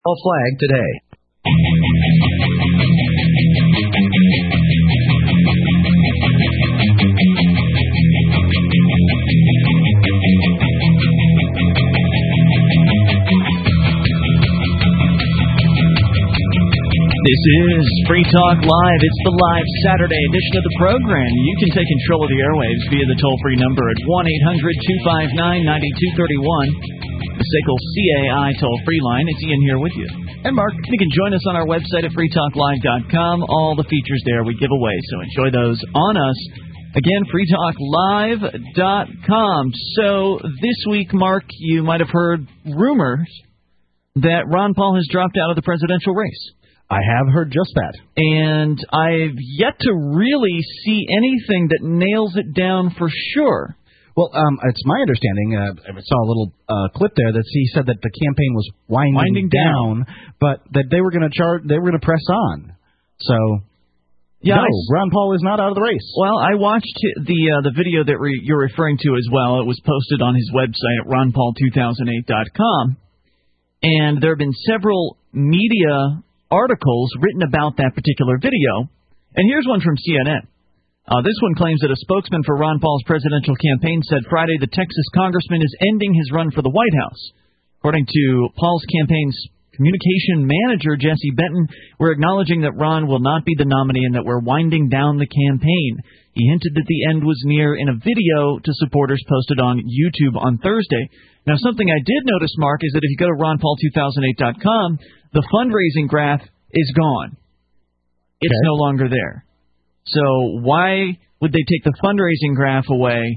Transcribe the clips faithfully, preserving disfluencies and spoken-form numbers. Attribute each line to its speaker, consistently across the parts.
Speaker 1: Flag today.
Speaker 2: This is Free Talk Live. It's the live Saturday edition of the program. You can take control of the airwaves via the toll-free number at one eight hundred two five nine nine two three one. The S A C L C A I toll-free line. It's Ian here with you. And Mark. You can join us on our website at free talk live dot com. All the features there we give away, so enjoy those on us. Again, free talk live dot com. So this week, Mark, you might have heard rumors that Ron Paul has dropped out of the presidential race.
Speaker 3: I have heard just that.
Speaker 2: And I've yet to really see anything that nails it down for sure.
Speaker 3: Well, um, it's my understanding, uh, I saw a little uh, clip there that he said that the campaign was winding,
Speaker 2: winding down,
Speaker 3: down, but that they were going to chart, they were going to press on. So,
Speaker 2: yeah,
Speaker 3: no, Ron Paul is not out of the race.
Speaker 2: Well, I watched the uh, the video that re- you're referring to as well. It was posted on his website at ron paul two thousand eight dot com, and there have been several media articles written about that particular video. And here's one from C N N. Uh, this one claims that a spokesman for Ron Paul's presidential campaign said Friday the Texas congressman is ending his run for the White House. According to Paul's campaign's communication manager, Jesse Benton, we're acknowledging that Ron will not be the nominee and that we're winding down the campaign. He hinted that the end was near in a video to supporters posted on YouTube on Thursday. Now, something I did notice, Mark, is that if you go to ron paul two thousand eight dot com, the fundraising graph is gone. It's
Speaker 3: okay.
Speaker 2: no longer there. So why would they take the fundraising graph away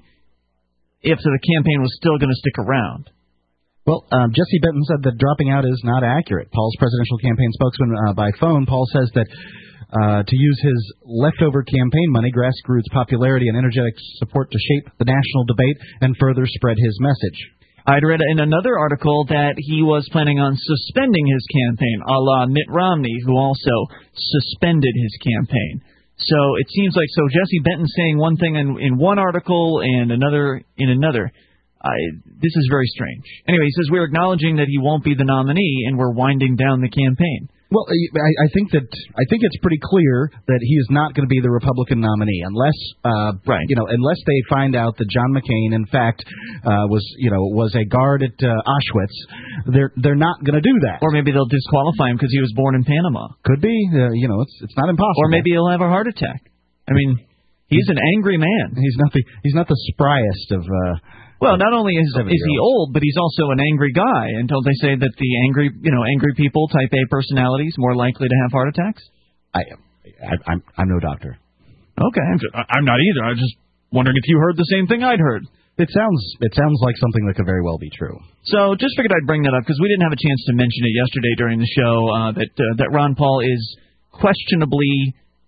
Speaker 2: if the campaign was still going to stick around?
Speaker 3: Well, um, Jesse Benton said that dropping out is not accurate. Paul's presidential campaign spokesman uh, by phone, Paul says that uh, to use his leftover campaign money, grassroots popularity, and energetic support to shape the national debate and further spread his message.
Speaker 2: I'd read in another article that he was planning on suspending his campaign, a la Mitt Romney, who also suspended his campaign. So it seems like so Jesse Benton saying one thing in, in one article and another in another. I, this is very strange. Anyway, he says we're acknowledging that he won't be the nominee and we're winding down the campaign.
Speaker 3: Well, I, I think that I think it's pretty clear that he is not going to be the Republican nominee unless, uh,
Speaker 2: right.
Speaker 3: you know, unless they find out that John McCain, in fact, uh, was you know was a guard at uh, Auschwitz. They're they're not going to do that.
Speaker 2: Or maybe they'll disqualify him because he was born in Panama.
Speaker 3: Could be. Uh, you know, it's it's not impossible.
Speaker 2: Or maybe he'll have a heart attack. I mean, he's an angry man.
Speaker 3: He's not the he's not the spryest of. Uh,
Speaker 2: Well, not only is, is he old, but he's also an angry guy. And don't they say that the angry, you know, angry people, type A personalities, more likely to have heart attacks?
Speaker 3: I, I I'm I'm no doctor.
Speaker 2: Okay, I'm not either. I was just wondering if you heard the same thing I'd heard.
Speaker 3: It sounds it sounds like something that could very well be true.
Speaker 2: So just figured I'd bring that up because we didn't have a chance to mention it yesterday during the show uh, that uh, that Ron Paul is questionably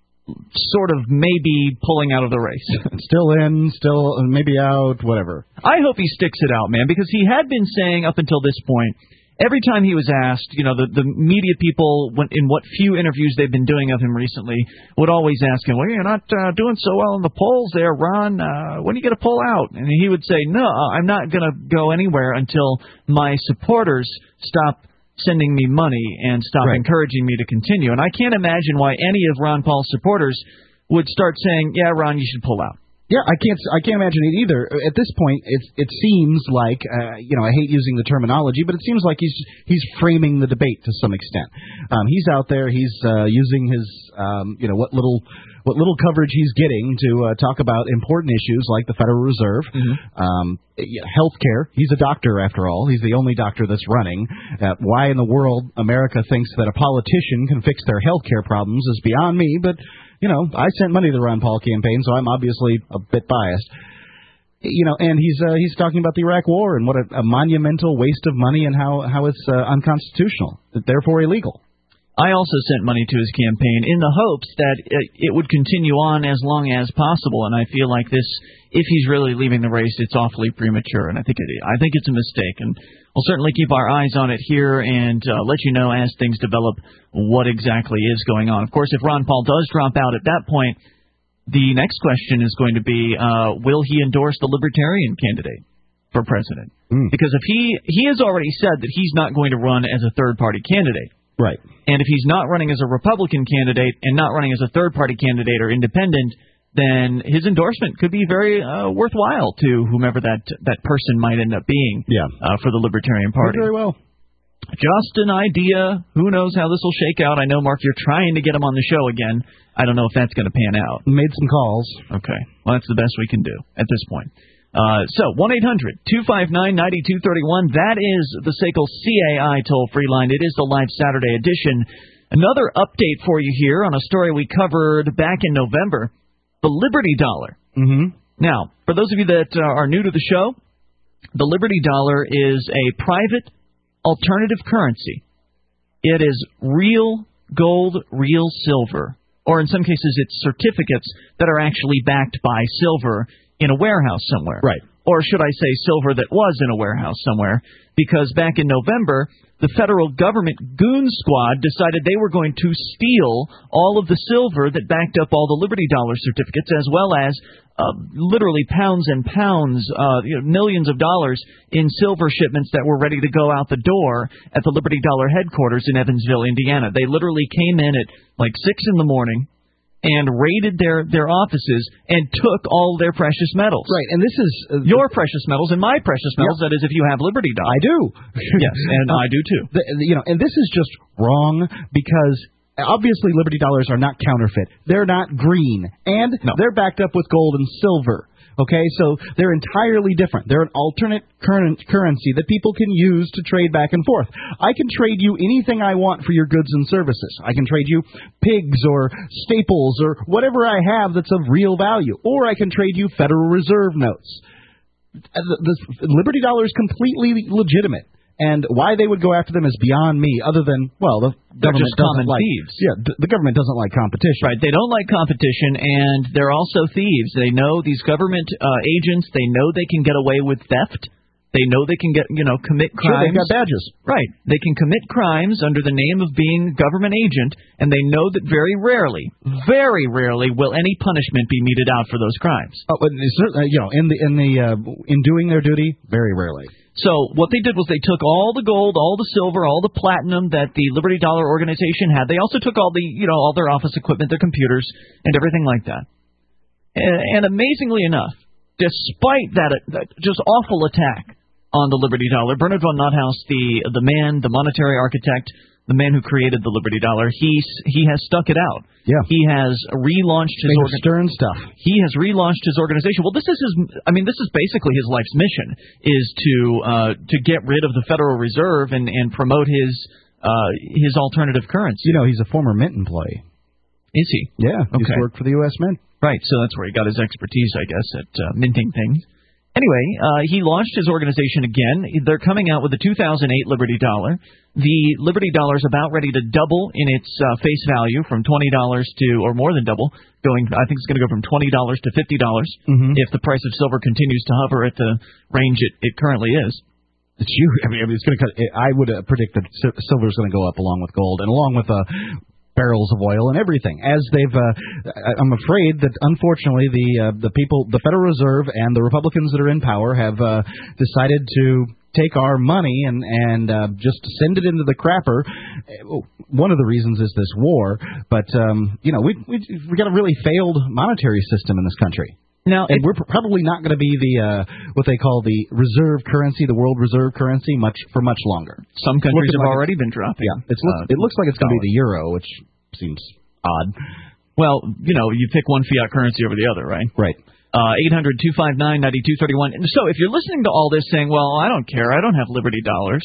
Speaker 2: sort of maybe pulling out of the race.
Speaker 3: Still in, still maybe out, whatever.
Speaker 2: I hope he sticks it out, man, because he had been saying up until this point, every time he was asked, you know, the, the media people, when, in what few interviews they've been doing of him recently, would always ask him, well, you're not uh, doing so well in the polls there, Ron. Uh, when are you going to pull out? And he would say, no, I'm not going to go anywhere until my supporters stop sending me money and stop
Speaker 3: right.
Speaker 2: encouraging me to continue. And I can't imagine why any of Ron Paul's supporters would start saying, yeah, Ron, you should pull out.
Speaker 3: Yeah, I can't. I can't imagine it either. At this point, it it seems like uh, you know I hate using the terminology, but it seems like he's he's framing the debate to some extent. Um, he's out there. He's uh, using his um, you know what little what little coverage he's getting to uh, talk about important issues like the Federal Reserve,
Speaker 2: mm-hmm.
Speaker 3: um, health care. He's a doctor after all. He's the only doctor that's running. Uh, why in the world America thinks that a politician can fix their health care problems is beyond me, but. You know, I sent money to the Ron Paul campaign, so I'm obviously a bit biased. You know, and he's uh, he's talking about the Iraq War and what a, a monumental waste of money and how how it's uh, unconstitutional, therefore illegal.
Speaker 2: I also sent money to his campaign in the hopes that it would continue on as long as possible, and I feel like this, if he's really leaving the race, it's awfully premature, and I think it, I think it's a mistake, and we'll certainly keep our eyes on it here and uh, let you know as things develop what exactly is going on. Of course, if Ron Paul does drop out at that point, the next question is going to be, uh, will he endorse the Libertarian candidate? for president.
Speaker 3: Mm.
Speaker 2: Because if he he has already said that he's not going to run as a third-party candidate.
Speaker 3: Right.
Speaker 2: And if he's not running as a Republican candidate and not running as a third-party candidate or independent, then his endorsement could be very uh, worthwhile to whomever that that person might end up being
Speaker 3: yeah.
Speaker 2: uh, for the Libertarian Party.
Speaker 3: Very well.
Speaker 2: Just an idea. Who knows how this will shake out? I know, Mark, you're trying to get him on the show again. I don't know if that's going to pan out.
Speaker 3: Made some calls.
Speaker 2: Okay. Well, that's the best we can do at this point. Uh, so, one eight hundred two five nine nine two three one. That is the S A C L C A I toll-free line. It is the live Saturday edition. Another update for you here on a story we covered back in November, the Liberty Dollar.
Speaker 3: Mm-hmm.
Speaker 2: Now, for those of you that uh, are new to the show, the Liberty Dollar is a private alternative currency. It is real gold, real silver, or in some cases it's certificates that are actually backed by silver in a warehouse somewhere.
Speaker 3: Right.
Speaker 2: Or should I say silver that was in a warehouse somewhere, because back in November, the federal government goon squad decided they were going to steal all of the silver that backed up all the Liberty Dollar certificates, as well as uh, literally pounds and pounds, uh, you know, millions of dollars in silver shipments that were ready to go out the door at the Liberty Dollar headquarters in Evansville, Indiana. They literally came in at like six in the morning and raided their, their offices and took all their precious metals.
Speaker 3: Right, and this is... Uh,
Speaker 2: Your precious metals and my precious metals,
Speaker 3: yep.
Speaker 2: That is if you have Liberty Dollar.
Speaker 3: I do.
Speaker 2: Yes, and I do too.
Speaker 3: The, you know, and this is just wrong because obviously Liberty Dollars are not counterfeit. They're not green, and
Speaker 2: no.
Speaker 3: They're backed up with gold and silver. Okay, so they're entirely different. They're an alternate current currency that people can use to trade back and forth. I can trade you anything I want for your goods and services. I can trade you pigs or staples or whatever I have that's of real value. Or I can trade you Federal Reserve notes. The, the Liberty Dollar is completely legitimate. And why they would go after them is beyond me, other than, well, the
Speaker 2: they're
Speaker 3: government
Speaker 2: just
Speaker 3: doesn't
Speaker 2: common
Speaker 3: like,
Speaker 2: thieves.
Speaker 3: Yeah, d- the government doesn't like competition.
Speaker 2: Right, they don't like competition, and they're also thieves. They know these government uh, agents, they know they can get away with theft. They know they can get, you know, commit crimes.
Speaker 3: Sure, they've got badges.
Speaker 2: Right. They can commit crimes under the name of being government agent, and they know that very rarely, very rarely will any punishment be meted out for those crimes.
Speaker 3: Oh, but certainly, you know, in the in the uh, in doing their duty, very rarely.
Speaker 2: So what they did was they took all the gold, all the silver, all the platinum that the Liberty Dollar organization had. They also took all the, you know, all their office equipment, their computers, and everything like that. And, and amazingly enough, despite that, that just awful attack on the Liberty Dollar, Bernard von Nothaus, the the man, the monetary architect, the man who created the Liberty Dollar, he he has stuck it out.
Speaker 3: Yeah.
Speaker 2: He has relaunched his
Speaker 3: organ- stern stuff.
Speaker 2: He has relaunched his organization. Well, this is his. I mean, this is basically his life's mission: is to uh, to get rid of the Federal Reserve and, and promote his uh, his alternative currency.
Speaker 3: You know, he's a former Mint employee.
Speaker 2: Is he?
Speaker 3: Yeah. He
Speaker 2: okay.
Speaker 3: worked for the U S Mint.
Speaker 2: Right. So that's where he got his expertise, I guess, at uh, minting things. Anyway, uh, he launched his organization again. They're coming out with the two thousand eight Liberty Dollar. The Liberty Dollar is about ready to double in its uh, face value from twenty dollars to, or more than double, going. I think it's going to go from twenty dollars to fifty dollars
Speaker 3: mm-hmm.
Speaker 2: if the price of silver continues to hover at the range it, it currently is.
Speaker 3: It's huge. I mean, it's going to. I would uh, predict that silver is going to go up along with gold and along with uh, barrels of oil and everything. As they've, uh, I'm afraid that unfortunately the uh, the people, the Federal Reserve and the Republicans that are in power have uh, decided to take our money and and uh, just send it into the crapper. One of the reasons is this war, but um, you know we we we got a really failed monetary system in this country.
Speaker 2: Now,
Speaker 3: and we're probably not going to be the uh, what they call the reserve currency, the world reserve currency, much for much longer.
Speaker 2: Some countries have
Speaker 3: like
Speaker 2: already been dropping.
Speaker 3: Yeah, it's look, uh, it looks like it's going to be the euro, which seems odd.
Speaker 2: Well, you know, you pick one fiat currency over the other, right?
Speaker 3: Right.
Speaker 2: Uh, eight hundred two five nine nine two three one. So if you're listening to all this saying, well, I don't care, I don't have Liberty Dollars.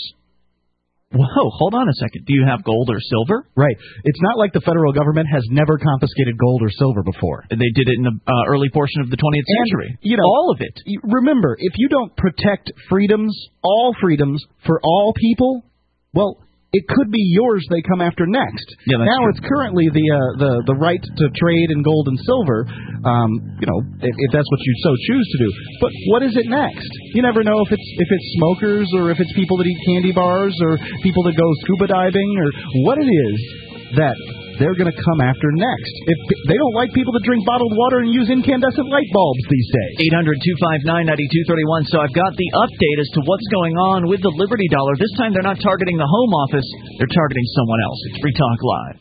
Speaker 2: Whoa, hold on a second. Do you have gold or silver?
Speaker 3: Right. It's not like the federal government has never confiscated gold or silver before.
Speaker 2: They did it in the uh, early portion of the twentieth century.
Speaker 3: And, you know,
Speaker 2: all of it.
Speaker 3: Remember, if you don't protect freedoms, all freedoms, for all people, well, it could be yours they come after next.
Speaker 2: Yeah, that's
Speaker 3: now
Speaker 2: true.
Speaker 3: It's currently the uh, the the right to trade in gold and silver, um, you know, if, if that's what you so choose to do. But what is it next? You never know if it's if it's smokers or if it's people that eat candy bars or people that go scuba diving or what it is that they're going to come after next. If they don't like people that drink bottled water and use incandescent light bulbs these days.
Speaker 2: eight hundred, two five nine, nine two three one. So I've got the update as to what's going on with the Liberty Dollar. This time they're not targeting the Home Office. They're targeting someone else. It's Free Talk Live.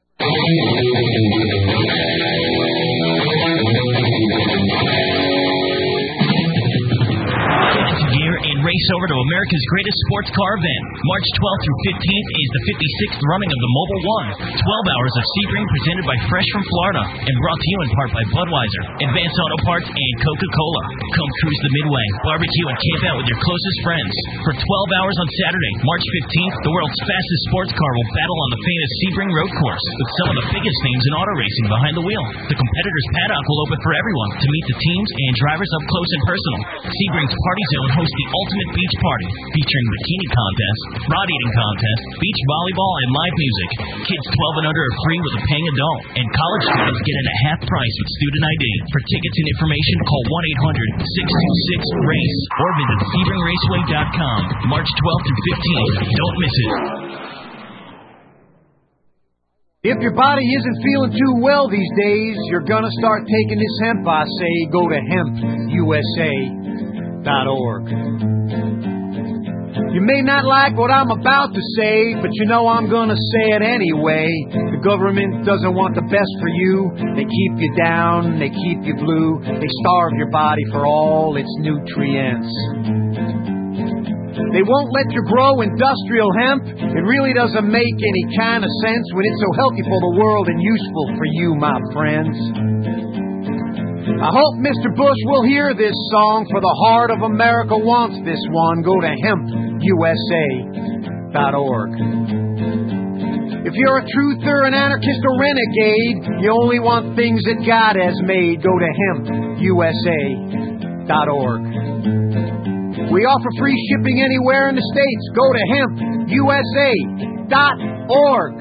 Speaker 1: Race over to America's greatest sports car event. March twelfth through fifteenth is the fifty-sixth running of the Mobile One. twelve hours of Sebring presented by Fresh from Florida and brought to you in part by Budweiser, Advanced Auto Parts, and Coca-Cola. Come cruise the Midway, barbecue, and camp out with your closest friends. For twelve hours on Saturday, March fifteenth, the world's fastest sports car will battle on the famous Sebring Road Course with some of the biggest names in auto racing behind the wheel. The competitors' paddock will open for everyone to meet the teams and drivers up close and personal. Sebring's Party Zone hosts the ultimate beach party featuring bikini contests, rod eating contests, beach volleyball, and live music. Kids twelve and under are free with a paying adult, and college students get in at half price with student I D. For tickets and information, call one eight hundred, six two six, RACE or visit sebring raceway dot com. March twelfth through fifteenth. Don't miss it.
Speaker 4: If your body isn't feeling too well these days, you're gonna start taking this hemp, I say. Go to hemp U S A dot org. You may not like what I'm about to say, but you know I'm gonna say it anyway. The government doesn't want the best for you. They keep you down, they keep you blue. They starve your body for all its nutrients. They won't let you grow industrial hemp. It really doesn't make any kind of sense when it's so healthy for the world and useful for you, my friends. I hope Mister Bush will hear this song, for the heart of America wants this one. Go to hemp U S A dot org. If you're a truther, an anarchist, or renegade, you only want things that God has made. Go to hemp U S A dot org. We offer free shipping anywhere in the States. Go to hemp U S A dot org.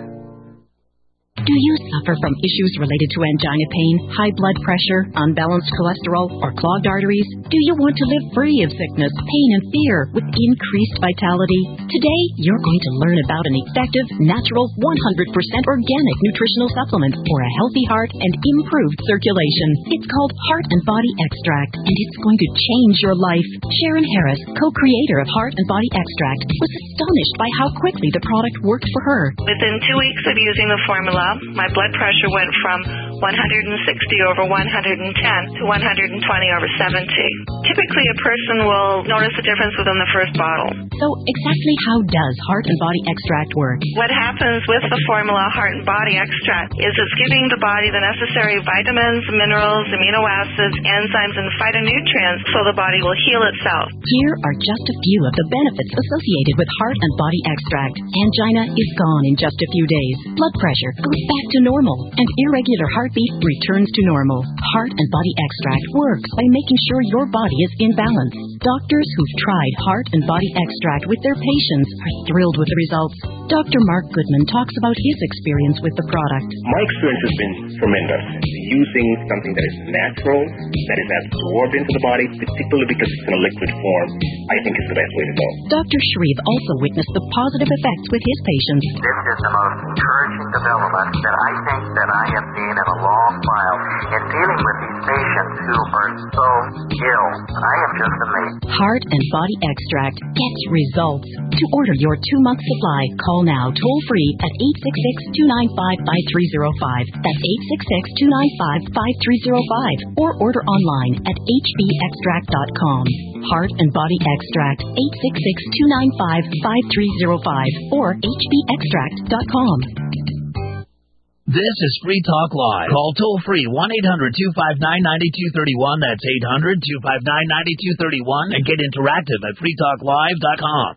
Speaker 5: Do you suffer from issues related to angina pain, high blood pressure, unbalanced cholesterol, or clogged arteries? Do you want to live free of sickness, pain, and fear with increased vitality? Today, you're going to learn about an effective, natural, one hundred percent organic nutritional supplement for a healthy heart and improved circulation. It's called Heart and Body Extract, and it's going to change your life. Sharon Harris, co-creator of Heart and Body Extract, was astonished by how quickly the product worked for her.
Speaker 6: Within two weeks of using the formula, my blood pressure went from one hundred sixty over one hundred ten to one hundred twenty over seventy. Typically, a person will notice a difference within the first bottle.
Speaker 5: So exactly how does Heart and Body Extract work?
Speaker 6: What happens with the formula Heart and Body Extract is it's giving the body the necessary vitamins, minerals, amino acids, enzymes, and phytonutrients so the body will heal itself.
Speaker 5: Here are just a few of the benefits associated with Heart and Body Extract. Angina is gone in just a few days. Blood pressure goes back to normal, and irregular heartbeat returns to normal. Heart and Body Extract works by making sure your body is in balance. Doctors who've tried Heart and Body Extract with their patients are thrilled with the results. Doctor Mark Goodman talks about his experience with the product.
Speaker 7: My experience has been tremendous. Using something that is natural, that is absorbed into the body, particularly because it's in a liquid form, I think is the best way to go.
Speaker 5: Doctor Shreve also witnessed the positive effects with his patients.
Speaker 8: This is the most encouraging development that I think that I have seen in a long while in dealing with these patients who are so ill. I am just amazed.
Speaker 5: Heart and Body Extract gets results. To order your two-month supply, call now toll-free at eight six six, two nine five, five three zero five. That's eight six six, two nine five, five three zero five. Or order online at h b extract dot com. Heart and Body Extract, eight six six, two nine five, five three zero five. Or h b extract dot com.
Speaker 1: This is Free Talk Live. Call toll-free one eight hundred, two five nine, nine two three one. That's eight hundred, two five nine, nine two three one. And get interactive at free talk live dot com.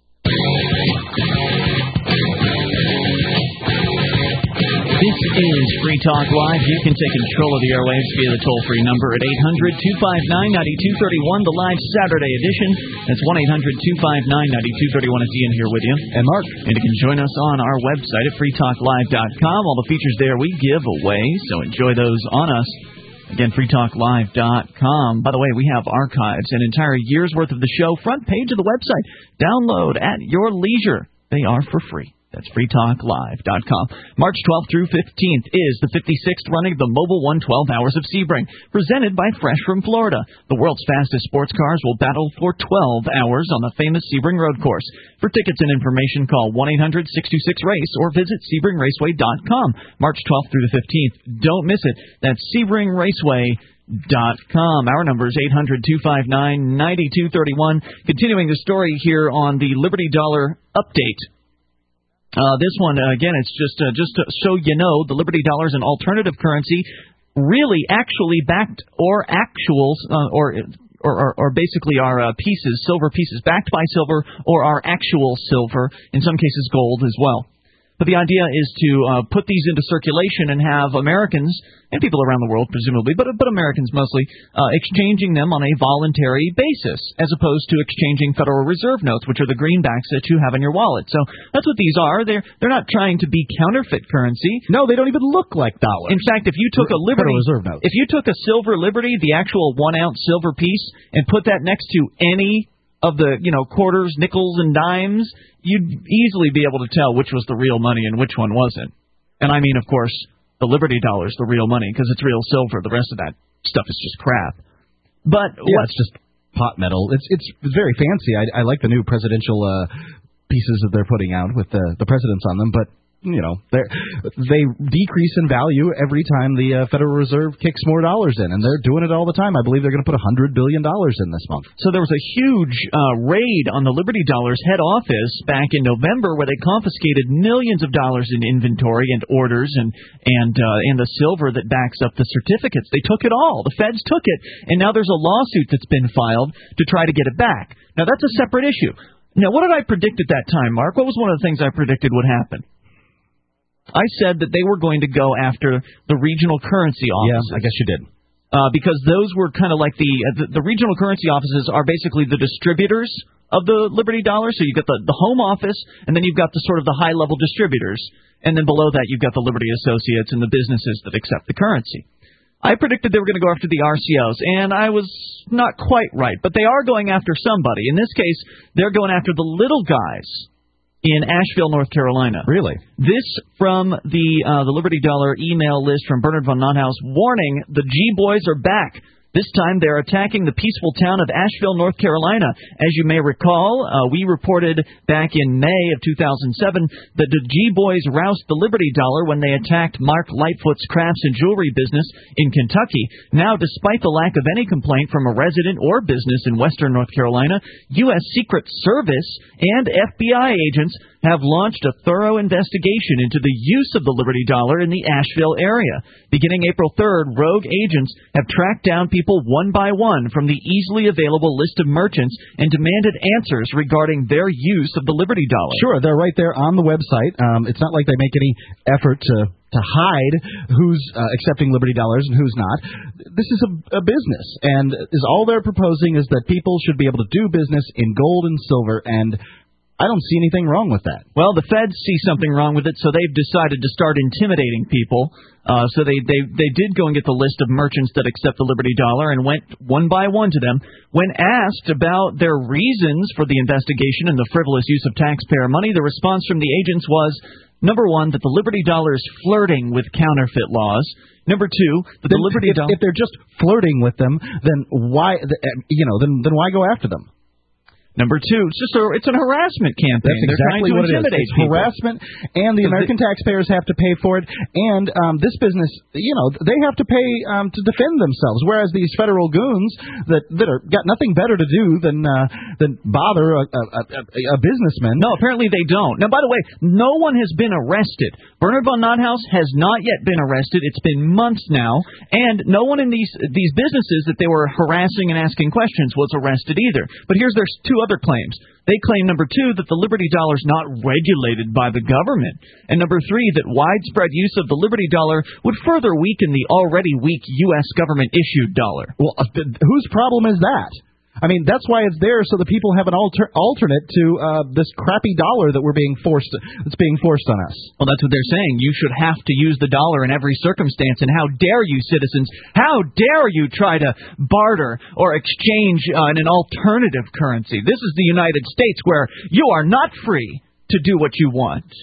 Speaker 2: This is Free Talk Live. You can take control of the airwaves via the toll-free number at eight hundred, two five nine, nine two three one, the live Saturday edition. That's one eight hundred, two five nine, nine two three one. It's Ian here with you.
Speaker 3: And Mark.
Speaker 2: And you can join us on our website at free talk live dot com. All the features there we give away, so enjoy those on us. Again, free talk live dot com. By the way, we have archives, an entire year's worth of the show, front page of the website. Download at your leisure. They are for free. That's free talk live dot com. March twelfth through fifteenth is the fifty-sixth running of the Mobile One twelve Hours of Sebring, presented by Fresh from Florida. The world's fastest sports cars will battle for twelve hours on the famous Sebring Road Course. For tickets and information, call one eight hundred six two six race or visit sebring raceway dot com. March twelfth through the fifteenth. Don't miss it. That's sebring raceway dot com. Our number is eight hundred two five nine nine two three one. Continuing the story here on the Liberty Dollar update. Uh, this one, uh, again, it's just uh, just to show you know, the Liberty Dollar is an alternative currency, really actually backed or actuals, uh, or, or, or or basically are uh, pieces, silver pieces, backed by silver or are actual silver, in some cases gold as well. But the idea is to uh, put these into circulation and have Americans, and people around the world presumably, but but Americans mostly, uh, exchanging them on a voluntary basis, as opposed to exchanging Federal Reserve notes, which are the greenbacks that you have in your wallet. So that's what these are. They're they're not trying to be counterfeit currency.
Speaker 3: No, they don't even look like dollars.
Speaker 2: In fact, if you took a Liberty,
Speaker 3: Federal Reserve notes.
Speaker 2: if you took a silver Liberty, the actual one ounce silver piece, and put that next to any of the, you know, quarters, nickels, and dimes, you'd easily be able to tell which was the real money and which one wasn't. And I mean, of course, the Liberty Dollar is the real money because it's real silver. The rest of that stuff is just crap. But
Speaker 3: yeah,
Speaker 2: what,
Speaker 3: it's just pot metal. It's it's very fancy. I, I like the new presidential uh, pieces that they're putting out with the the presidents on them, but you know, they they decrease in value every time the uh, Federal Reserve kicks more dollars in, and they're doing it all the time. I believe they're going to put one hundred billion dollars in this month.
Speaker 2: So there was a huge uh, raid on the Liberty Dollar's head office back in November where they confiscated millions of dollars in inventory and orders and and uh, and the silver that backs up the certificates. They took it all. The feds took it, and now there's a lawsuit that's been filed to try to get it back. Now, that's a separate issue. Now, what did I predict at that time, Mark? What was one of the things I predicted would happen? I said that they were going to go after the regional currency offices.
Speaker 3: Yeah, I guess you did.
Speaker 2: Uh, because those were kind of like the, uh, the the regional currency offices are basically the distributors of the Liberty Dollar. So you've got the, the home office, and then you've got the sort of the high-level distributors. And then below that, you've got the Liberty Associates and the businesses that accept the currency. I predicted they were going to go after the R C Os, and I was not quite right. But they are going after somebody. In this case, they're going after the little guys in Asheville, North Carolina.
Speaker 3: Really?
Speaker 2: This from the uh, the Liberty Dollar email list from Bernard von Nothaus. Warning, the G-Boys are back. This time they're attacking the peaceful town of Asheville, North Carolina. As you may recall, uh, we reported back in May of two thousand seven that the G-Boys roused the Liberty Dollar when they attacked Mark Lightfoot's crafts and jewelry business in Kentucky. Now, despite the lack of any complaint from a resident or business in western North Carolina, U S Secret Service and F B I agents have launched a thorough investigation into the use of the Liberty Dollar in the Asheville area. Beginning April third, rogue agents have tracked down people one by one from the easily available list of merchants and demanded answers regarding their use of the Liberty Dollar.
Speaker 3: Sure, they're right there on the website. Um, it's not like they make any effort to to hide who's uh, accepting Liberty Dollars and who's not. This is a, a business, and is all they're proposing is that people should be able to do business in gold and silver, and I don't see anything wrong with that.
Speaker 2: Well, the feds see something wrong with it, so they've decided to start intimidating people. Uh, so they, they, they did go and get the list of merchants that accept the Liberty Dollar and went one by one to them. When asked about their reasons for the investigation and the frivolous use of taxpayer money, the response from the agents was, number one, that the Liberty Dollar is flirting with counterfeit laws. Number two, that the Liberty
Speaker 3: if,
Speaker 2: Dollar...
Speaker 3: If they're just flirting with them, then why, you know, then then why go after them?
Speaker 2: Number two, it's just a, it's an harassment campaign.
Speaker 3: That's exactly
Speaker 2: They're trying to
Speaker 3: what it is.
Speaker 2: intimidate
Speaker 3: It's
Speaker 2: people.
Speaker 3: harassment, and the American taxpayers have to pay for it. And um, this business, you know, they have to pay um, to defend themselves. Whereas these federal goons that that are got nothing better to do than uh, than bother a, a, a, a businessman.
Speaker 2: No, apparently they don't. Now, by the way, no one has been arrested. Bernard von Nothaus has not yet been arrested. It's been months now, and no one in these these businesses that they were harassing and asking questions was arrested either. But here's their two other claims. They claim, number two, that the Liberty Dollar is not regulated by the government. And number three, that widespread use of the Liberty Dollar would further weaken the already weak U S government-issued dollar.
Speaker 3: Well, uh, whose problem is that? I mean, that's why it's there, so the people have an alter, alternate to uh, this crappy dollar that we're being forced, that's being forced on us.
Speaker 2: Well, that's what they're saying. You should have to use the dollar in every circumstance, and how dare you, citizens? How dare you try to barter or exchange uh, in an alternative currency? This is the United States, where you are not free to do what you want.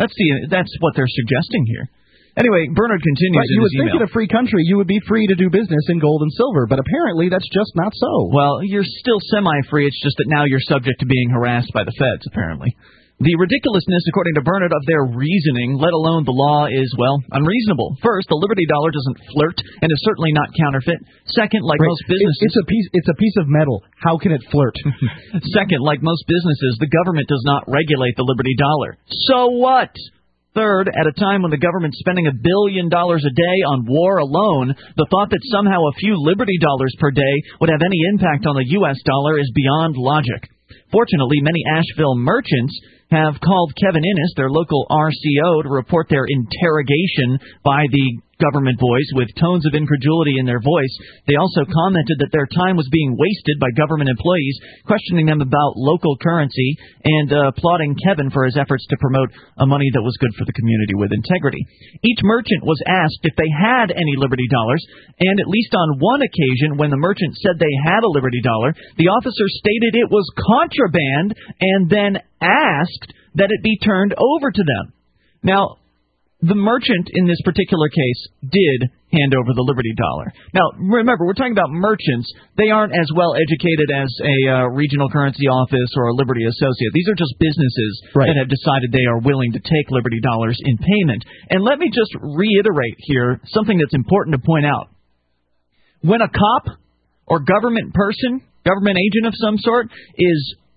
Speaker 2: That's the that's what they're suggesting here. Anyway, Bernard continues
Speaker 3: Right,
Speaker 2: in
Speaker 3: you
Speaker 2: his
Speaker 3: would think
Speaker 2: email.
Speaker 3: in a free country you would be free to do business in gold and silver, but apparently that's just not so.
Speaker 2: Well, you're still semi-free. It's just that now you're subject to being harassed by the feds, apparently. The ridiculousness, according to Bernard, of their reasoning, let alone the law, is, well, unreasonable. First, the Liberty Dollar doesn't flirt and is certainly not counterfeit. Second, like
Speaker 3: Right.
Speaker 2: most businesses...
Speaker 3: It's a piece It's a piece of metal. How can it flirt?
Speaker 2: Second, like most businesses, the government does not regulate the Liberty Dollar. So what? Third, at a time when the government's spending a billion dollars a day on war alone, the thought that somehow a few Liberty Dollars per day would have any impact on the U S dollar is beyond logic. Fortunately, many Asheville merchants have called Kevin Innes, their local R C O, to report their interrogation by the government voice with tones of incredulity in their voice. They also commented that their time was being wasted by government employees, questioning them about local currency and uh, applauding Kevin for his efforts to promote a money that was good for the community with integrity. Each merchant was asked if they had any Liberty Dollars, and at least on one occasion when the merchant said they had a Liberty Dollar, the officer stated it was contraband and then asked that it be turned over to them. Now, the merchant in this particular case did hand over the Liberty Dollar. Now, remember, we're talking about merchants. They aren't as well educated as a uh, regional currency office or a Liberty associate. These are just businesses
Speaker 3: right.
Speaker 2: that have decided they are willing to take Liberty Dollars in payment. And let me just reiterate here something that's important to point out. When a cop or government person, government agent of some sort, is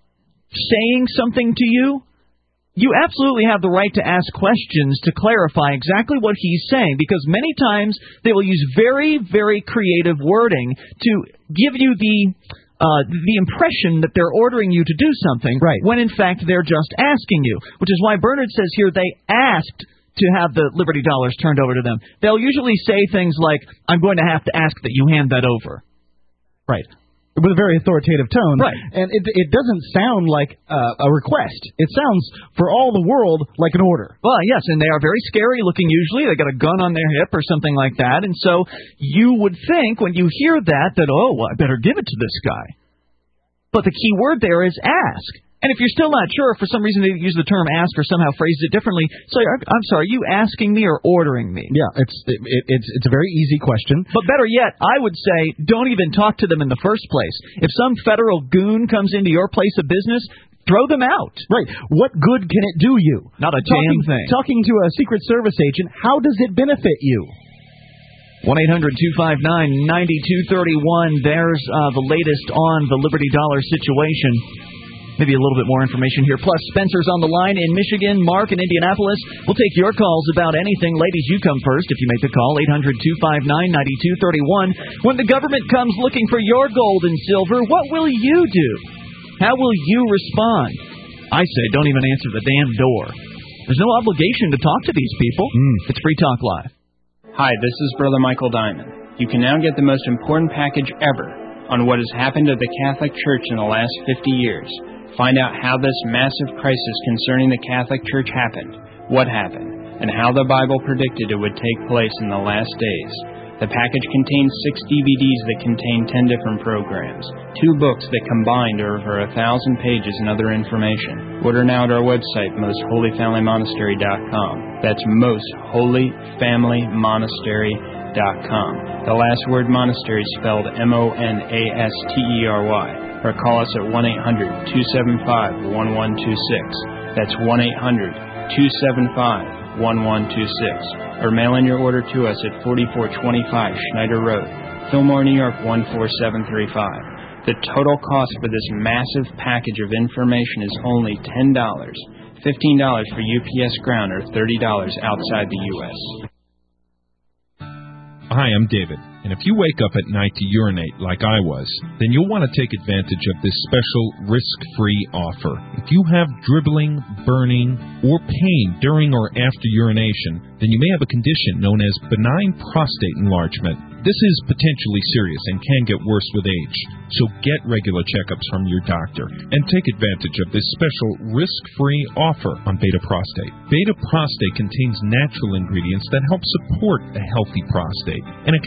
Speaker 2: saying something to you, you absolutely have the right to ask questions to clarify exactly what he's saying, because many times they will use very, very creative wording to give you the uh, the impression that they're ordering you to do something,
Speaker 3: right.
Speaker 2: when in fact they're just asking you, which is why Bernard says here they asked to have the Liberty Dollars turned over to them. They'll usually say things like, I'm going to have to ask that you hand that over.
Speaker 3: Right. With a very authoritative tone.
Speaker 2: Right.
Speaker 3: And it it doesn't sound like uh, a request. It sounds, for all the world, like an order.
Speaker 2: Well, yes, and they are very scary looking usually. They got a gun on their hip or something like that. And so you would think when you hear that, that, oh, well, I better give it to this guy. But the key word there is ask. And if you're still not sure, if for some reason they use the term ask or somehow phrased it differently, say, I'm sorry, are you asking me or ordering me?
Speaker 3: Yeah, it's it, it's it's a very easy question.
Speaker 2: But better yet, I would say don't even talk to them in the first place. If some federal goon comes into your place of business, throw them out.
Speaker 3: Right. What good can it do you?
Speaker 2: Not a
Speaker 3: talking,
Speaker 2: damn thing.
Speaker 3: Talking to a Secret Service agent, how does it benefit you?
Speaker 2: one eight hundred two five nine nine two three one. There's uh, the latest on the Liberty Dollar situation. Maybe a little bit more information here. Plus, Spencer's on the line in Michigan, Mark in Indianapolis. We'll take your calls about anything. Ladies, you come first if you make the call. eight hundred two five nine nine two three one. When the government comes looking for your gold and silver, what will you do? How will you respond? I say don't even answer the damn door. There's no obligation to talk to these people. Mm. It's Free Talk Live.
Speaker 9: Hi, this is Brother Michael Diamond. You can now get the most important package ever on what has happened to the Catholic Church in the last fifty years. Find out how this massive crisis concerning the Catholic Church happened, what happened, and how the Bible predicted it would take place in the last days. The package contains six D V Ds that contain ten different programs, two books that combined are over a thousand pages and other information. Order now at our website, most holy family monastery dot com. That's most holy family monastery dot com. The last word monastery is spelled M O N A S T E R Y. Or call us at one eight hundred two seven five one one two six. That's one eight hundred two seven five one one two six. Or mail in your order to us at forty-four twenty-five Schneider Road, Fillmore, New York one four seven three five. The total cost for this massive package of information is only ten dollars. fifteen dollars for U P S ground or thirty dollars outside the U S
Speaker 10: Hi, I'm David, and if you wake up at night to urinate like I was, then you'll want to take advantage of this special risk-free offer. If you have dribbling, burning, or pain during or after urination, then you may have a condition known as benign prostate enlargement. This is potentially serious and can get worse with age, so get regular checkups from your doctor and take advantage of this special risk-free offer on Beta Prostate. Beta Prostate contains natural ingredients that help support a healthy prostate, and it contains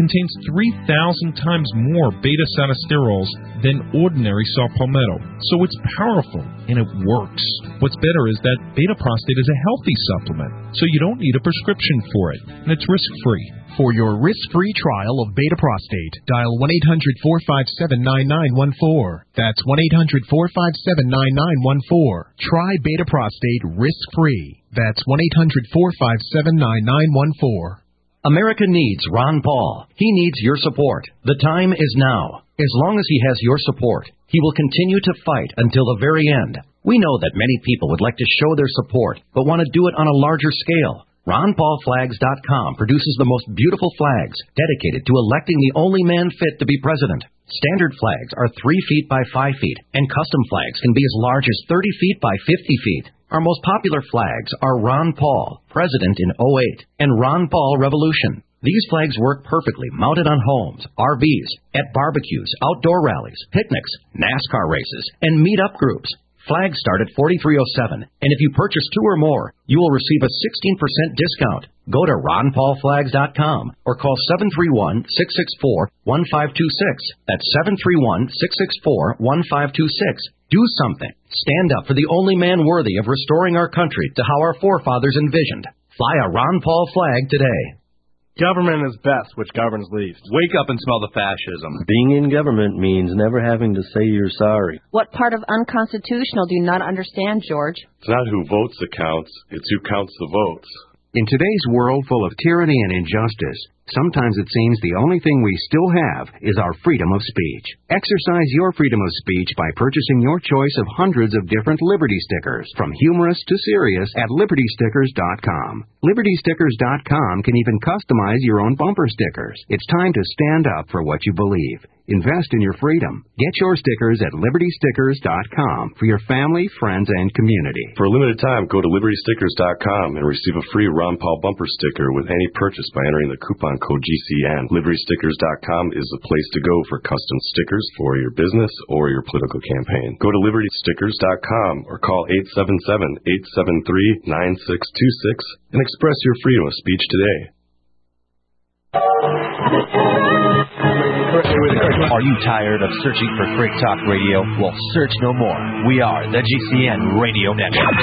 Speaker 10: three thousand times more beta-sinosterols than ordinary saw palmetto. So it's powerful, and it works. What's better is that Beta Prostate is a healthy supplement, so you don't need a prescription for it, and it's risk-free.
Speaker 11: For your risk-free trial of Beta Prostate, dial one eight hundred four five seven nine nine one four. That's one eight hundred four five seven nine nine one four. Try Beta Prostate risk-free. That's one eight hundred four five seven nine nine one four.
Speaker 12: America needs Ron Paul. He needs your support. The time is now. As long as he has your support, he will continue to fight until the very end. We know that many people would like to show their support, but want to do it on a larger scale. Ron Paul Flags dot com produces the most beautiful flags dedicated to electing the only man fit to be president. Standard flags are three feet by five feet, and custom flags can be as large as thirty feet by fifty feet. Our most popular flags are Ron Paul, President in oh eight, and Ron Paul Revolution. These flags work perfectly mounted on homes, R Vs, at barbecues, outdoor rallies, picnics, NASCAR races, and meet-up groups. Flags start at forty-three oh seven, and if you purchase two or more, you will receive a sixteen percent discount. Go to Ron Paul Flags dot com or call seven three one, six six four, one five two six. That's seven three one, six six four, one five two six. Do something. Stand up for the only man worthy of restoring our country to how our forefathers envisioned. Fly a Ron Paul flag today.
Speaker 13: Government is best, which governs least.
Speaker 14: Wake up and smell the fascism. Being in government means never having to say you're sorry.
Speaker 15: What part of unconstitutional do you not understand, George?
Speaker 16: It's not who votes that counts, it's who counts the votes.
Speaker 17: In today's world full of tyranny and injustice, sometimes it seems the only thing we still have is our freedom of speech. Exercise your freedom of speech by purchasing your choice of hundreds of different Liberty stickers, from humorous to serious, at Liberty Stickers dot com. Liberty Stickers dot com can even customize your own bumper stickers. It's time to stand up for what you believe. Invest in your freedom. Get your stickers at Liberty Stickers dot com for your family, friends, and community.
Speaker 16: For a limited time, go to Liberty Stickers dot com and receive a free Ron Paul bumper sticker with any purchase by entering the coupon code G C N. Liberty Stickers dot com is the place to go for custom stickers for your business or your political campaign. Go to Liberty Stickers dot com or call eight seven seven, eight seven three, nine six two six and express your freedom of speech today.
Speaker 18: Are you tired of searching for Freak Talk Radio? Well, search no more. We are the G C N Radio Network.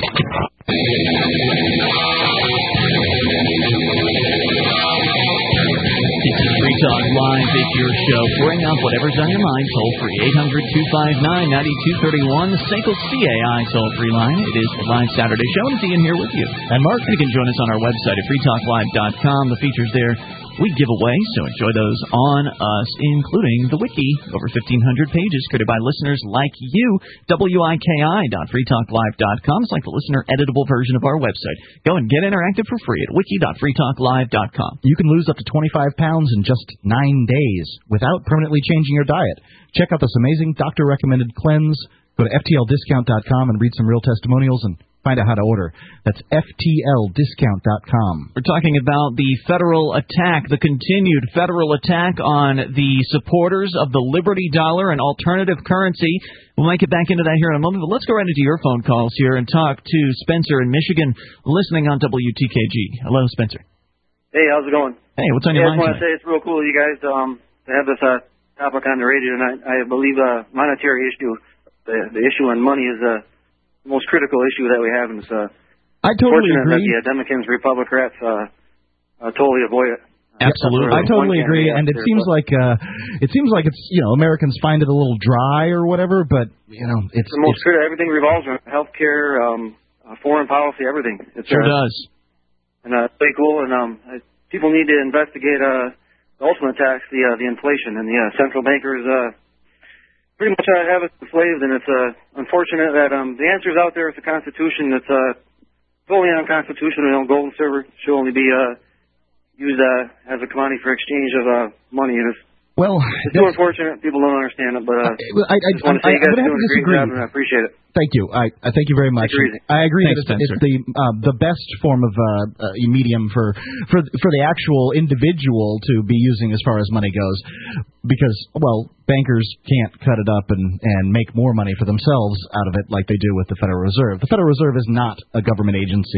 Speaker 2: It's the Free Talk Live. It's your show. Bring up whatever's on your mind. Toll free. eight hundred, two five nine, nine two three one. The S A C L C A I toll free line. It is the live Saturday show. And Ian here with you. And Mark, you can join us on our website at free talk live dot com. The features there we give away, so enjoy those on us, including the wiki, over fifteen hundred pages created by listeners like you. W I K I dot free talk live dot com. It's like the listener editable version of our website. Go and get interactive for free at wiki dot free talk live dot com.
Speaker 3: You can lose up to twenty-five pounds in just nine days without permanently changing your diet. Check out this amazing doctor-recommended cleanse. Go to F T L discount dot com and read some real testimonials and find out how to order. That's F T L discount dot com.
Speaker 2: We're talking about the federal attack, the continued federal attack on the supporters of the Liberty Dollar and alternative currency. We'll make it back into that here in a moment, but let's go right into your phone calls here and talk to Spencer in Michigan, listening on W T K G. Hello, Spencer.
Speaker 19: Hey, how's it going?
Speaker 2: Hey, what's on
Speaker 19: hey,
Speaker 2: your
Speaker 19: mind? I just want to say it's real cool, you guys, um, to have this uh, topic on the radio tonight. I believe uh, monetary issue, the, the issue on money is uh, the most critical issue that we have, and it's uh,
Speaker 3: I totally
Speaker 19: fortunate
Speaker 3: agree.
Speaker 19: that the uh, Democrats, Republicans uh, uh, totally avoid it.
Speaker 2: Absolutely,
Speaker 3: I totally agree, and it seems like uh, it seems like it's you know Americans find it a little dry or whatever, but you know it's
Speaker 19: the most
Speaker 3: it's,
Speaker 19: critical. Everything revolves around healthcare, um, uh, foreign policy, everything. It
Speaker 2: sure
Speaker 19: uh,
Speaker 2: does.
Speaker 19: And uh, it's pretty cool, and um, I, people need to investigate uh, the ultimate tax, the uh, the inflation, and the uh, central bankers uh, pretty much uh, have us enslaved, and it's uh, unfortunate that um, the answer's out there. It's the Constitution. It's uh, totally unconstitutional. You know, gold and silver should only be uh, used uh, as a commodity for exchange of uh, money, and it's
Speaker 3: well,
Speaker 19: it's too unfortunate. People don't understand it, but uh,
Speaker 3: I, I,
Speaker 19: just want to say
Speaker 3: I,
Speaker 19: you guys
Speaker 3: I would
Speaker 19: are
Speaker 3: have
Speaker 19: doing
Speaker 3: to
Speaker 19: a great
Speaker 3: disagree.
Speaker 19: job, and I appreciate it.
Speaker 3: Thank you. I, I thank you very much.
Speaker 19: Thanks,
Speaker 3: I agree
Speaker 2: Thanks,
Speaker 3: that it's, it's the uh, the best form of uh, uh, medium for, for for the actual individual to be using as far as money goes, because well, bankers can't cut it up and, and make more money for themselves out of it like they do with the Federal Reserve. The Federal Reserve is not a government agency.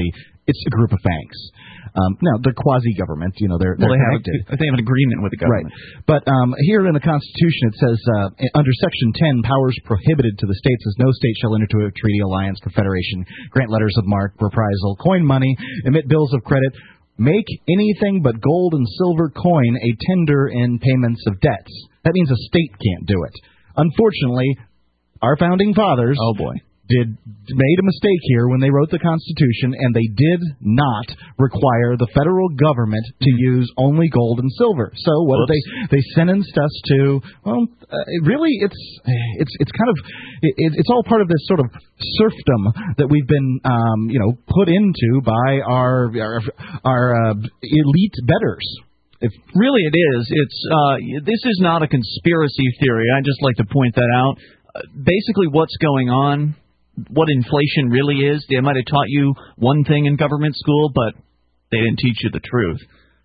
Speaker 3: It's a group of banks. Um, now, they're quasi-government. You know, they're, they're
Speaker 2: well, they, have
Speaker 3: connected.
Speaker 2: a, they have an agreement with the government.
Speaker 3: Right. But um, here in the Constitution, it says, uh, under Section ten, powers prohibited to the states as no state shall enter into a treaty, alliance, confederation, grant letters of marque, reprisal, coin money, emit bills of credit, make anything but gold and silver coin a tender in payments of debts. That means a state can't do it. Unfortunately, our founding fathers...
Speaker 2: Oh, boy.
Speaker 3: Did made a mistake here when they wrote the Constitution, and they did not require the federal government to use only gold and silver. So what did they they sentenced us to? Well, uh, really, it's it's it's kind of it, it's all part of this sort of serfdom that we've been um, you know put into by our our, our uh, elite betters.
Speaker 2: If really it is, it's uh, this is not a conspiracy theory. I just like to point that out. Uh, basically, what's going on. What inflation really is. They might have taught you one thing in government school, but they didn't teach you the truth.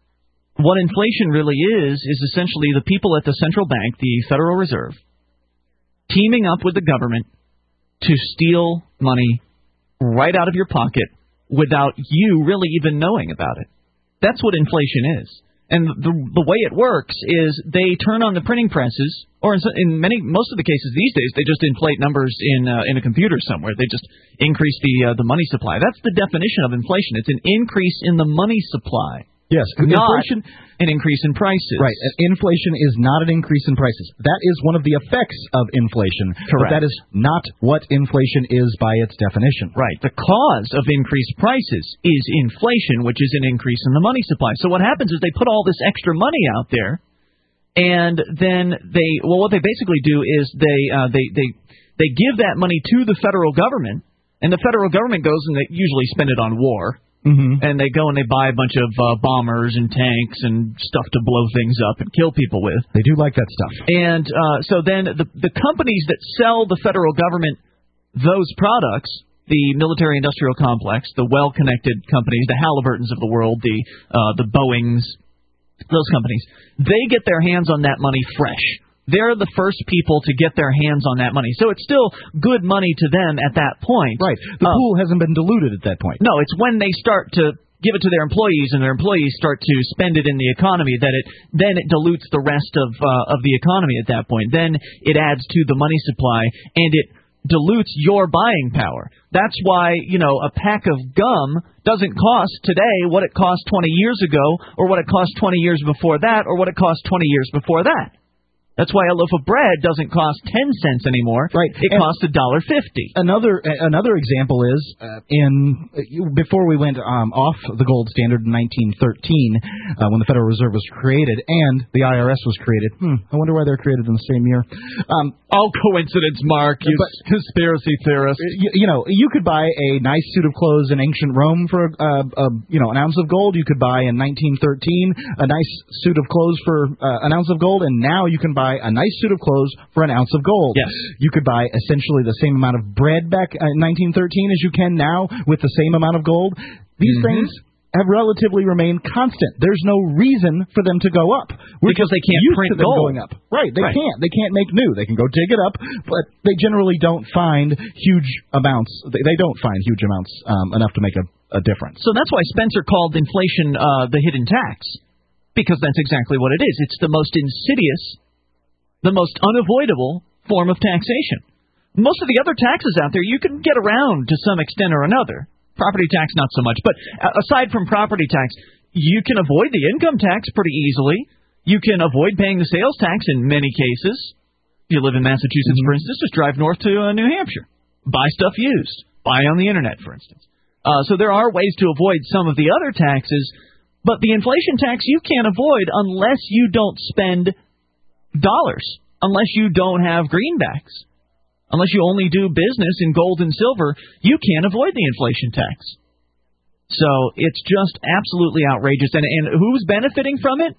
Speaker 2: What inflation really is, is essentially the people at the central bank, the Federal Reserve, teaming up with the government to steal money right out of your pocket without you really even knowing about it. That's what inflation is. And the the way it works is they turn on the printing presses, or in, in many most of the cases these days, they just inflate numbers in uh, in a computer somewhere. They just increase the uh, the money supply. That's the definition of inflation. It's an increase in the money supply.
Speaker 3: Yes,
Speaker 2: not
Speaker 3: inflation,
Speaker 2: an increase in prices.
Speaker 3: Right, inflation is not an increase in prices. That is one of the effects of inflation.
Speaker 2: Correct.
Speaker 3: But that is not what inflation is by its definition.
Speaker 2: Right. The cause of increased prices is inflation, which is an increase in the money supply. So what happens is they put all this extra money out there, and then they well, what they basically do is they uh, they they they give that money to the federal government, and the federal government goes and they usually spend it on war.
Speaker 3: Mm-hmm.
Speaker 2: And they go and they buy a bunch of uh, bombers and tanks and stuff to blow things up and kill people with.
Speaker 3: They do like that stuff.
Speaker 2: And uh, so then the the companies that sell the federal government those products, the military-industrial complex, the well-connected companies, the Halliburtons of the world, the uh, the Boeings, those companies, they get their hands on that money fresh. They're the first people to get their hands on that money. So it's still good money to them at that point.
Speaker 3: Right. The
Speaker 2: um,
Speaker 3: pool hasn't been diluted at that point.
Speaker 2: No, it's when they start to give it to their employees and their employees start to spend it in the economy that it then it dilutes the rest of uh, of the economy at that point. Then it adds to the money supply and it dilutes your buying power. That's why, you know, a pack of gum doesn't cost today what it cost twenty years ago or what it cost twenty years before that or what it cost twenty years before that. That's why a loaf of bread doesn't cost ten cents anymore.
Speaker 3: Right.
Speaker 2: It
Speaker 3: and
Speaker 2: costs a dollar fifty.
Speaker 3: Another another example is uh, in uh, before we went um, off the gold standard in nineteen thirteen, uh, when the Federal Reserve was created and the I R S was created. Hmm, I wonder why they're created in the same year. Um,
Speaker 2: All coincidence, Mark. You but, conspiracy theorist.
Speaker 3: You, you know, you could buy a nice suit of clothes in ancient Rome for uh, a, you know an ounce of gold. You could buy in nineteen thirteen a nice suit of clothes for uh, an ounce of gold, and now you can buy a nice suit of clothes for an ounce of gold.
Speaker 2: Yes.
Speaker 3: You could buy essentially the same amount of bread back in nineteen thirteen as you can now with the same amount of gold. These
Speaker 2: mm-hmm.
Speaker 3: things have relatively remained constant. There's no reason for them to go up. We're
Speaker 2: because they can't
Speaker 3: used
Speaker 2: print
Speaker 3: to them
Speaker 2: gold.
Speaker 3: going up. Right, they
Speaker 2: right.
Speaker 3: can't. They can't make new. They can go dig it up, but they generally don't find huge amounts. They, they don't find huge amounts um, enough to make a, a difference.
Speaker 2: So that's why Spencer called inflation uh, the hidden tax, because that's exactly what it is. It's the most insidious, the most unavoidable form of taxation. Most of the other taxes out there you can get around to some extent or another. Property tax, not so much. But aside from property tax, you can avoid the income tax pretty easily. You can avoid paying the sales tax in many cases. If you live in Massachusetts, mm-hmm. for instance, just drive north to uh, New Hampshire. Buy stuff used. Buy on the Internet, for instance. Uh, so there are ways to avoid some of the other taxes. But the inflation tax you can't avoid unless you don't spend dollars, unless you don't have greenbacks. Unless you only do business in gold and silver, you can't avoid the inflation tax. So it's just absolutely outrageous. And, and who's benefiting from it?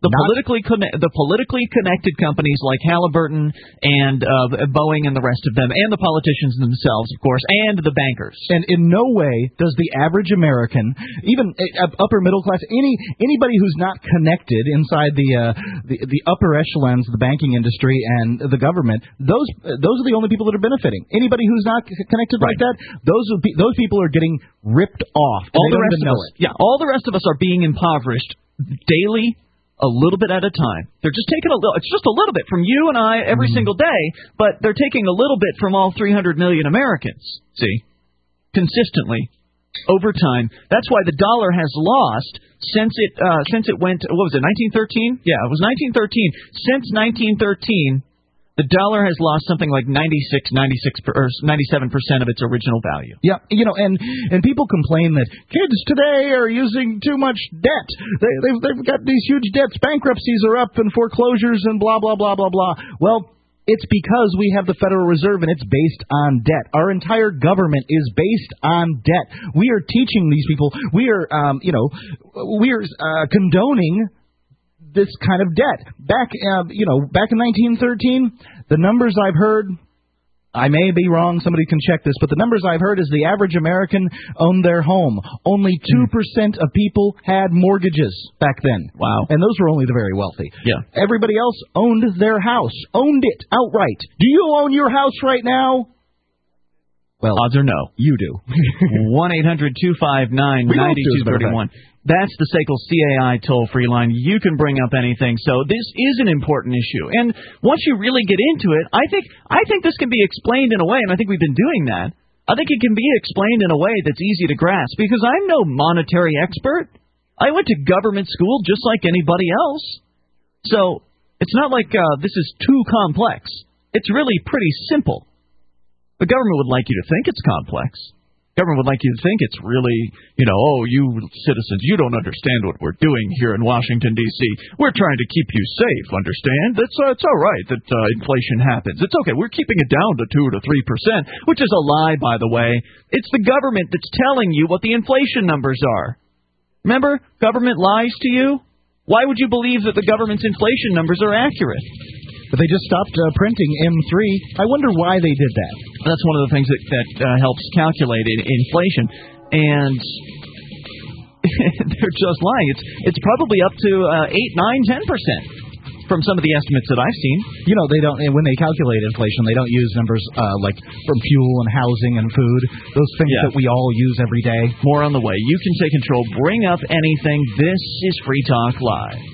Speaker 2: The politically conne- the politically connected companies like Halliburton and uh, Boeing and the rest of them, and the politicians themselves, of course, and the bankers.
Speaker 3: And in no way does the average American, even uh, upper middle class, any anybody who's not connected inside the, uh, the the upper echelons of the banking industry and the government, those uh, those are the only people that are benefiting. Anybody who's not c- connected right. like that, those would be, those people are getting ripped off.
Speaker 2: All
Speaker 3: the
Speaker 2: rest of us,
Speaker 3: it.
Speaker 2: yeah, all the rest of us are being impoverished daily. A little bit at a time. They're just taking a little. It's just a little bit from you and I every mm. single day, but they're taking a little bit from all three hundred million Americans. See, consistently, over time. That's why the dollar has lost since it uh, since it went. What was it? nineteen thirteen? Yeah, it was nineteen thirteen. Since nineteen thirteen, the dollar has lost something like ninety-six, ninety-six, or ninety-seven percent of its original value.
Speaker 3: Yeah, you know, and, and people complain that kids today are using too much debt. They, they've, they've got these huge debts. Bankruptcies are up and foreclosures and blah, blah, blah, blah, blah. Well, it's because we have the Federal Reserve and it's based on debt. Our entire government is based on debt. We are teaching these people, we are, um, you know, we are uh, condoning this kind of debt. Back, uh, you know, back in nineteen thirteen, the numbers I've heard, I may be wrong, somebody can check this, but the numbers I've heard is the average American owned their home. Only two percent of people had mortgages back then.
Speaker 2: Wow.
Speaker 3: And those were only the very wealthy.
Speaker 2: Yeah.
Speaker 3: Everybody else owned their house, owned it outright. Do you own your house right now? Well,
Speaker 2: odds are no.
Speaker 3: You do.
Speaker 2: one eight hundred two five nine nine two three one. That's the S A C L C A I toll-free line. You can bring up anything. So this is an important issue. And once you really get into it, I think I think this can be explained in a way, and I think we've been doing that. I think it can be explained in a way that's easy to grasp, because I'm no monetary expert. I went to government school just like anybody else. So it's not like uh, this is too complex. It's really pretty simple. The government would like you to think it's complex. Government would like you to think it's really, you know, oh, you citizens, you don't understand what we're doing here in Washington, D C We're trying to keep you safe, understand? That's uh, it's all right that uh, inflation happens. It's okay. We're keeping it down to two to three percent, which is a lie, by the way. It's the government that's telling you what the inflation numbers are. Remember, government lies to you? Why would you believe that the government's inflation numbers are accurate?
Speaker 3: But they just stopped uh, printing M three. I wonder why they did that.
Speaker 2: That's one of the things that, that uh, helps calculate in, inflation. And they're just lying. It's it's probably up to uh, eight, nine, ten percent from some of the estimates that I've seen.
Speaker 3: You know, they don't. When they calculate inflation, they don't use numbers uh, like from fuel and housing and food, those things yeah. that we all use every day.
Speaker 2: More on the way. You can take control. Bring up anything. This is Free Talk Live.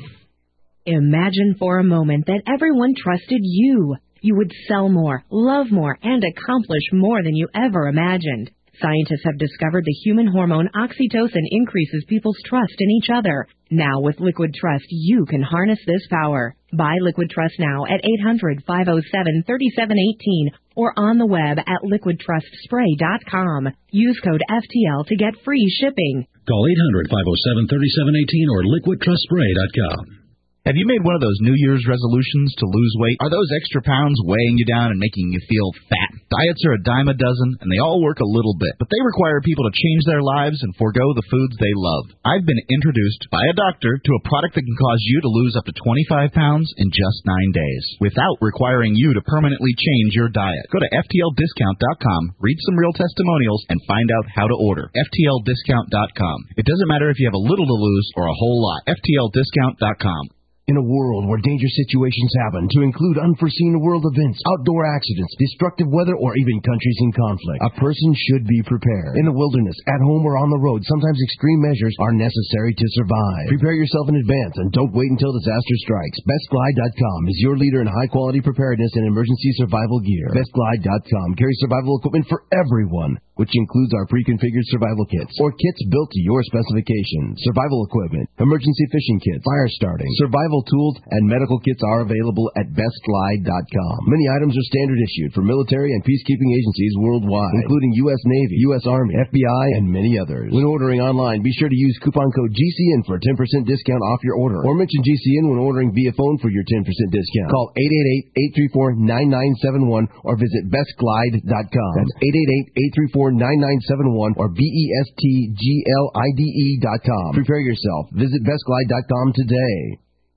Speaker 20: Imagine for a moment that everyone trusted you. You would sell more, love more, and accomplish more than you ever imagined. Scientists have discovered the human hormone oxytocin increases people's trust in each other. Now with Liquid Trust, you can harness this power. Buy Liquid Trust now at eight hundred, five oh seven, three seven one eight or on the web at liquid trust spray dot com. Use code F T L to get free shipping.
Speaker 21: Call eight hundred, five oh seven, three seven one eight or liquid trust spray dot com.
Speaker 3: Have you made one of those New Year's resolutions to lose weight? Are those extra pounds weighing you down and making you feel fat? Diets are a dime a dozen, and they all work a little bit, but they require people to change their lives and forego the foods they love. I've been introduced by a doctor to a product that can cause you to lose up to twenty-five pounds in just nine days, without requiring you to permanently change your diet. Go to F T L discount dot com, read some real testimonials, and find out how to order. F T L discount dot com. It doesn't matter if you have a little to lose or a whole lot. F T L discount dot com.
Speaker 22: In a world where dangerous situations happen, to include unforeseen world events, outdoor accidents, destructive weather, or even countries in conflict, a person should be prepared. In the wilderness, at home, or on the road, sometimes extreme measures are necessary to survive. Prepare yourself in advance and don't wait until disaster strikes. Best Glide dot com is your leader in high-quality preparedness and emergency survival gear. Best Glide dot com carries survival equipment for everyone, which includes our pre-configured survival kits, or kits built to your specifications. Survival equipment, emergency fishing kits, fire starting, survival tools, and medical kits are available at Best Glide dot com. Many items are standard issued for military and peacekeeping agencies worldwide, including U S Navy, U S Army, F B I, and many others. When ordering online, be sure to use coupon code G C N for a ten percent discount off your order, or mention G C N when ordering via phone for your ten percent discount. Call eight eight eight, eight three four, nine nine seven one or visit Best Glide dot com. That's eight eight eight, eight three four, nine nine seven one or B E S T G L I D E dot com. Prepare yourself. Visit Best Glide dot com today.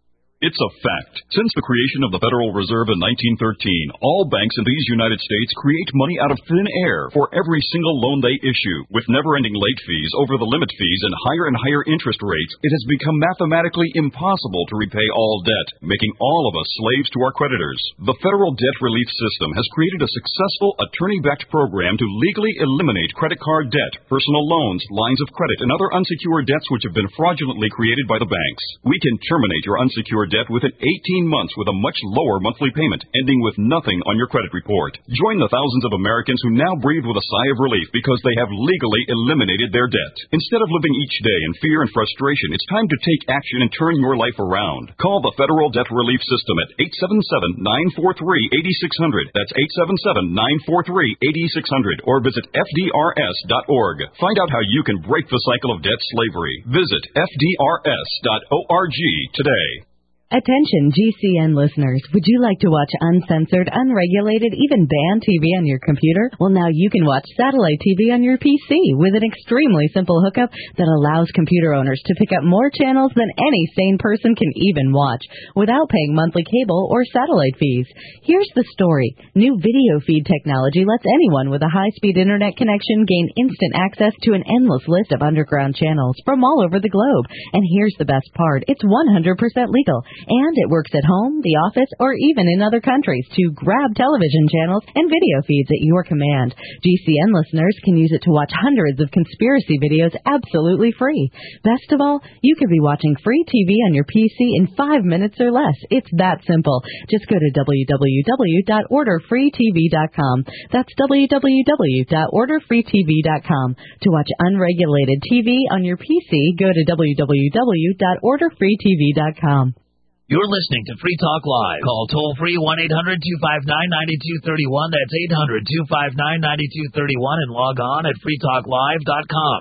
Speaker 4: It's a fact. Since the creation of the Federal Reserve in nineteen thirteen, all banks in these United States create money out of thin air for every single loan they issue. With never-ending late fees, over-the-limit fees, and higher and higher interest rates, it has become mathematically impossible to repay all debt, making all of us slaves to our creditors. The Federal Debt Relief System has created a successful attorney-backed program to legally eliminate credit card debt, personal loans, lines of credit, and other unsecured debts which have been fraudulently created by the banks. We can terminate your unsecured debt within eighteen months with a much lower monthly payment, ending with nothing on your credit report. Join the thousands of Americans who now breathe with a sigh of relief because they have legally eliminated their debt. Instead of living each day in fear and frustration, it's time to take action and turn your life around. Call the Federal Debt Relief System at eight seven seven, nine four three, eight six zero zero. That's eight seven seven, nine four three, eight six zero zero. Or visit F D R S dot org. Find out how you can break the cycle of debt slavery. Visit F D R S dot org today.
Speaker 6: Attention G C N listeners, would you like to watch uncensored, unregulated, even banned T V on your computer? Well, now you can watch satellite T V on your P C with an extremely simple hookup that allows computer owners to pick up more channels than any sane person can even watch without paying monthly cable or satellite fees. Here's the story. New video feed technology lets anyone with a high-speed internet connection gain instant access to an endless list of underground channels from all over the globe. And here's the best part. It's one hundred percent legal. And it works at home, the office, or even in other countries to grab television channels and video feeds at your command. G C N listeners can use it to watch hundreds of conspiracy videos absolutely free. Best of all, you could be watching free T V on your P C in five minutes or less. It's that simple. Just go to w w w dot order free t v dot com. That's w w w dot order free t v dot com. To watch unregulated T V on your P C, go to w w w dot order free t v dot com.
Speaker 1: You're listening to Free Talk Live. Call toll-free one eight hundred two five nine nine two three one. That's eight hundred two five nine nine two three one. And log on at free talk live dot com.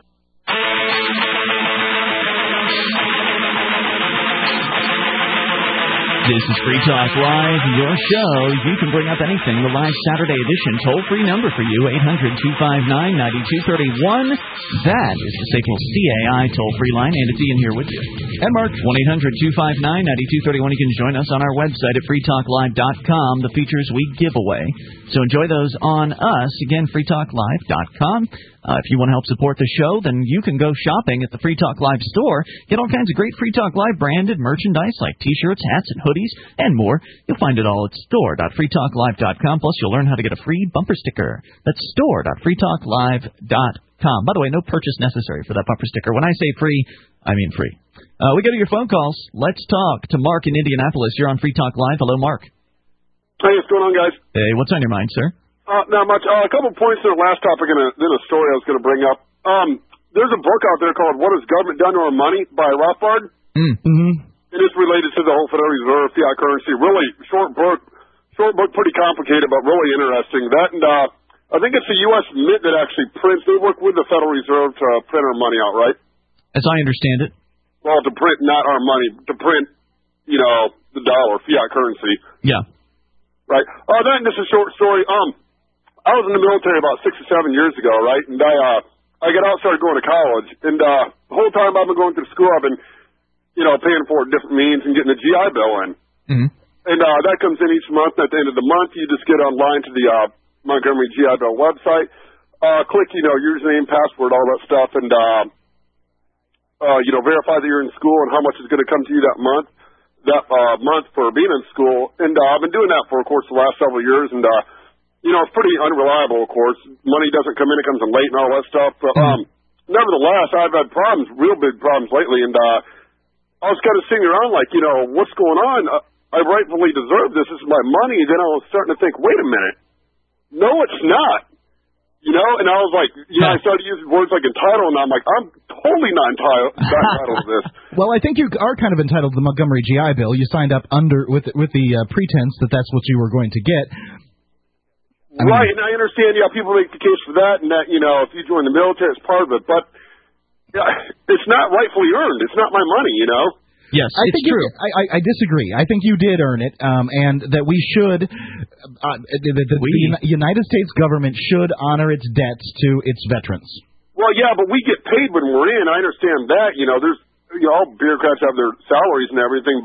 Speaker 2: This is Free Talk Live, your show. You can bring up anything. The live Saturday edition toll-free number for you, eight hundred two five nine nine two three one. That is the Staples C A I toll-free line, and it's Ian here with you. And Mark, one eight hundred two five nine nine two three one. You can join us on our website at free talk live dot com, the features we give away. So enjoy those on us. Again, free talk live dot com. Uh, if you want to help support the show, then you can go shopping at the Free Talk Live store. Get all kinds of great Free Talk Live branded merchandise like T-shirts, hats, and hoodies, and more. You'll find it all at store dot free talk live dot com. Plus, you'll learn how to get a free bumper sticker. That's store dot free talk live dot com. By the way, no purchase necessary for that bumper sticker. When I say free, I mean free. Uh, we go to your phone calls. Let's talk to Mark in Indianapolis. You're on Free Talk Live. Hello, Mark.
Speaker 23: Hey, what's going on, guys?
Speaker 2: Hey, what's on your mind, sir?
Speaker 23: Uh, not much. Uh, a couple points to the last topic and a, then a story I was going to bring up. Um, there's a book out there called What Has Government Done to Our Money by Rothbard.
Speaker 2: Mm. Mm-hmm.
Speaker 23: It is related to the whole Federal Reserve, fiat currency. Really short book, short book, pretty complicated, but really interesting. That and uh, I think it's the U S Mint that actually prints. They work with the Federal Reserve to print our money out, right?
Speaker 2: As I understand it.
Speaker 23: Well, to print not our money, to print, you know, the dollar, fiat currency.
Speaker 2: Yeah.
Speaker 23: Right. Uh, then just a short story. Um. I was in the military about six or seven years ago, right? And I uh, I got out and started going to college. And uh, the whole time I've been going through school, I've been, you know, paying for different means and getting a G I Bill in.
Speaker 2: Mm-hmm.
Speaker 23: And uh, that comes in each month. And at the end of the month, you just get online to the uh, Montgomery G I Bill website, uh, click, you know, username, password, all that stuff, and, uh, uh, you know, verify that you're in school and how much is going to come to you that month, that uh, month for being in school. And uh, I've been doing that for, of course, the last several years. And, uh, you know, it's pretty unreliable, of course. Money doesn't come in, it comes in late and all that stuff. But um, nevertheless, I've had problems, real big problems lately. And uh, I was kind of sitting around like, you know, what's going on? Uh, I rightfully deserve this. This is my money. Then I was starting to think, wait a minute. No, it's not. You know, and I was like, you know, I started using words like entitled, and I'm like, I'm totally not entitled, not entitled to this.
Speaker 3: Well, I think you are kind of entitled to the Montgomery G I Bill. You signed up under with with the uh, pretense that that's what you were going to get.
Speaker 23: I mean, right, and I understand, yeah, people make the case for that, and that, you know, if you join the military, it's part of it, but yeah, it's not rightfully earned. It's not my money, you know?
Speaker 2: Yes,
Speaker 3: I
Speaker 2: it's
Speaker 3: think
Speaker 2: true.
Speaker 3: You, I, I, I disagree. I think you did earn it, um, and that we should, uh, the, the,
Speaker 2: we.
Speaker 3: the United States government should honor its debts to its veterans.
Speaker 23: Well, yeah, but we get paid when we're in. I understand that. You know, there's, you know, all bureaucrats have their salaries and everything, but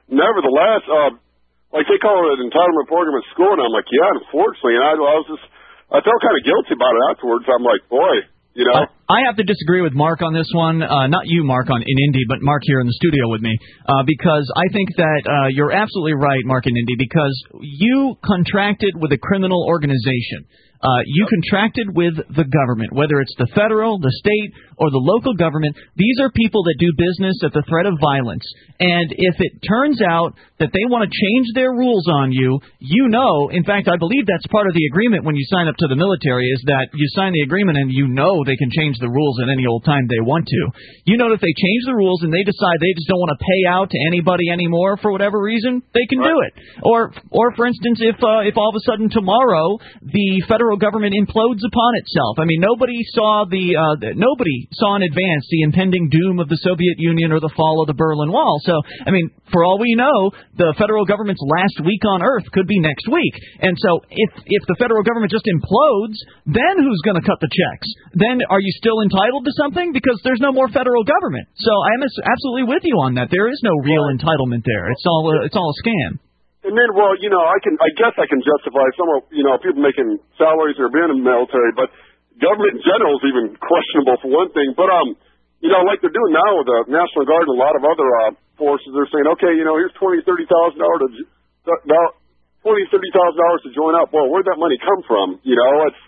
Speaker 23: nevertheless, uh, like they call it an entitlement program at school, and I'm like, yeah, unfortunately, and I, I was just, I felt kind of guilty about it afterwards. I'm like, boy, you know.
Speaker 2: I have to disagree with Mark on this one. Uh, not you, Mark, on in Indy, but Mark here in the studio with me, uh, because I think that uh, you're absolutely right, Mark in Indy, because you contracted with a criminal organization. Uh, you contracted with the government, whether it's the federal, the state, or the local government. These are people that do business at the threat of violence. And if it turns out that they want to change their rules on you, you know, in fact, I believe that's part of the agreement when you sign up to the military, is that you sign the agreement and you know they can change the rules at any old time they want to. You know, if they change the rules and they decide they just don't want to pay out to anybody anymore for whatever reason, they can do it. Or, or for instance, if uh, if all of a sudden tomorrow the federal government implodes upon itself. I mean, nobody saw the uh, nobody saw in advance the impending doom of the Soviet Union or the fall of the Berlin Wall. So, I mean, for all we know, the federal government's last week on Earth could be next week. And so, if if the federal government just implodes, then who's going to cut the checks? Then are you still entitled to something? Because there's no more federal government. So, I am absolutely with you on that. There is no real entitlement there. It's all a, it's all a scam.
Speaker 23: And then, well, you know, I can, I guess I can justify some of, you know, people making salaries or being in the military, but government in general is even questionable for one thing. But, um, you know, like they're doing now with the National Guard and a lot of other uh, forces, they're saying, okay, you know, here's twenty, thirty thousand dollars to, twenty, thirty thousand dollars to join up. Well, where'd that money come from? You know, it's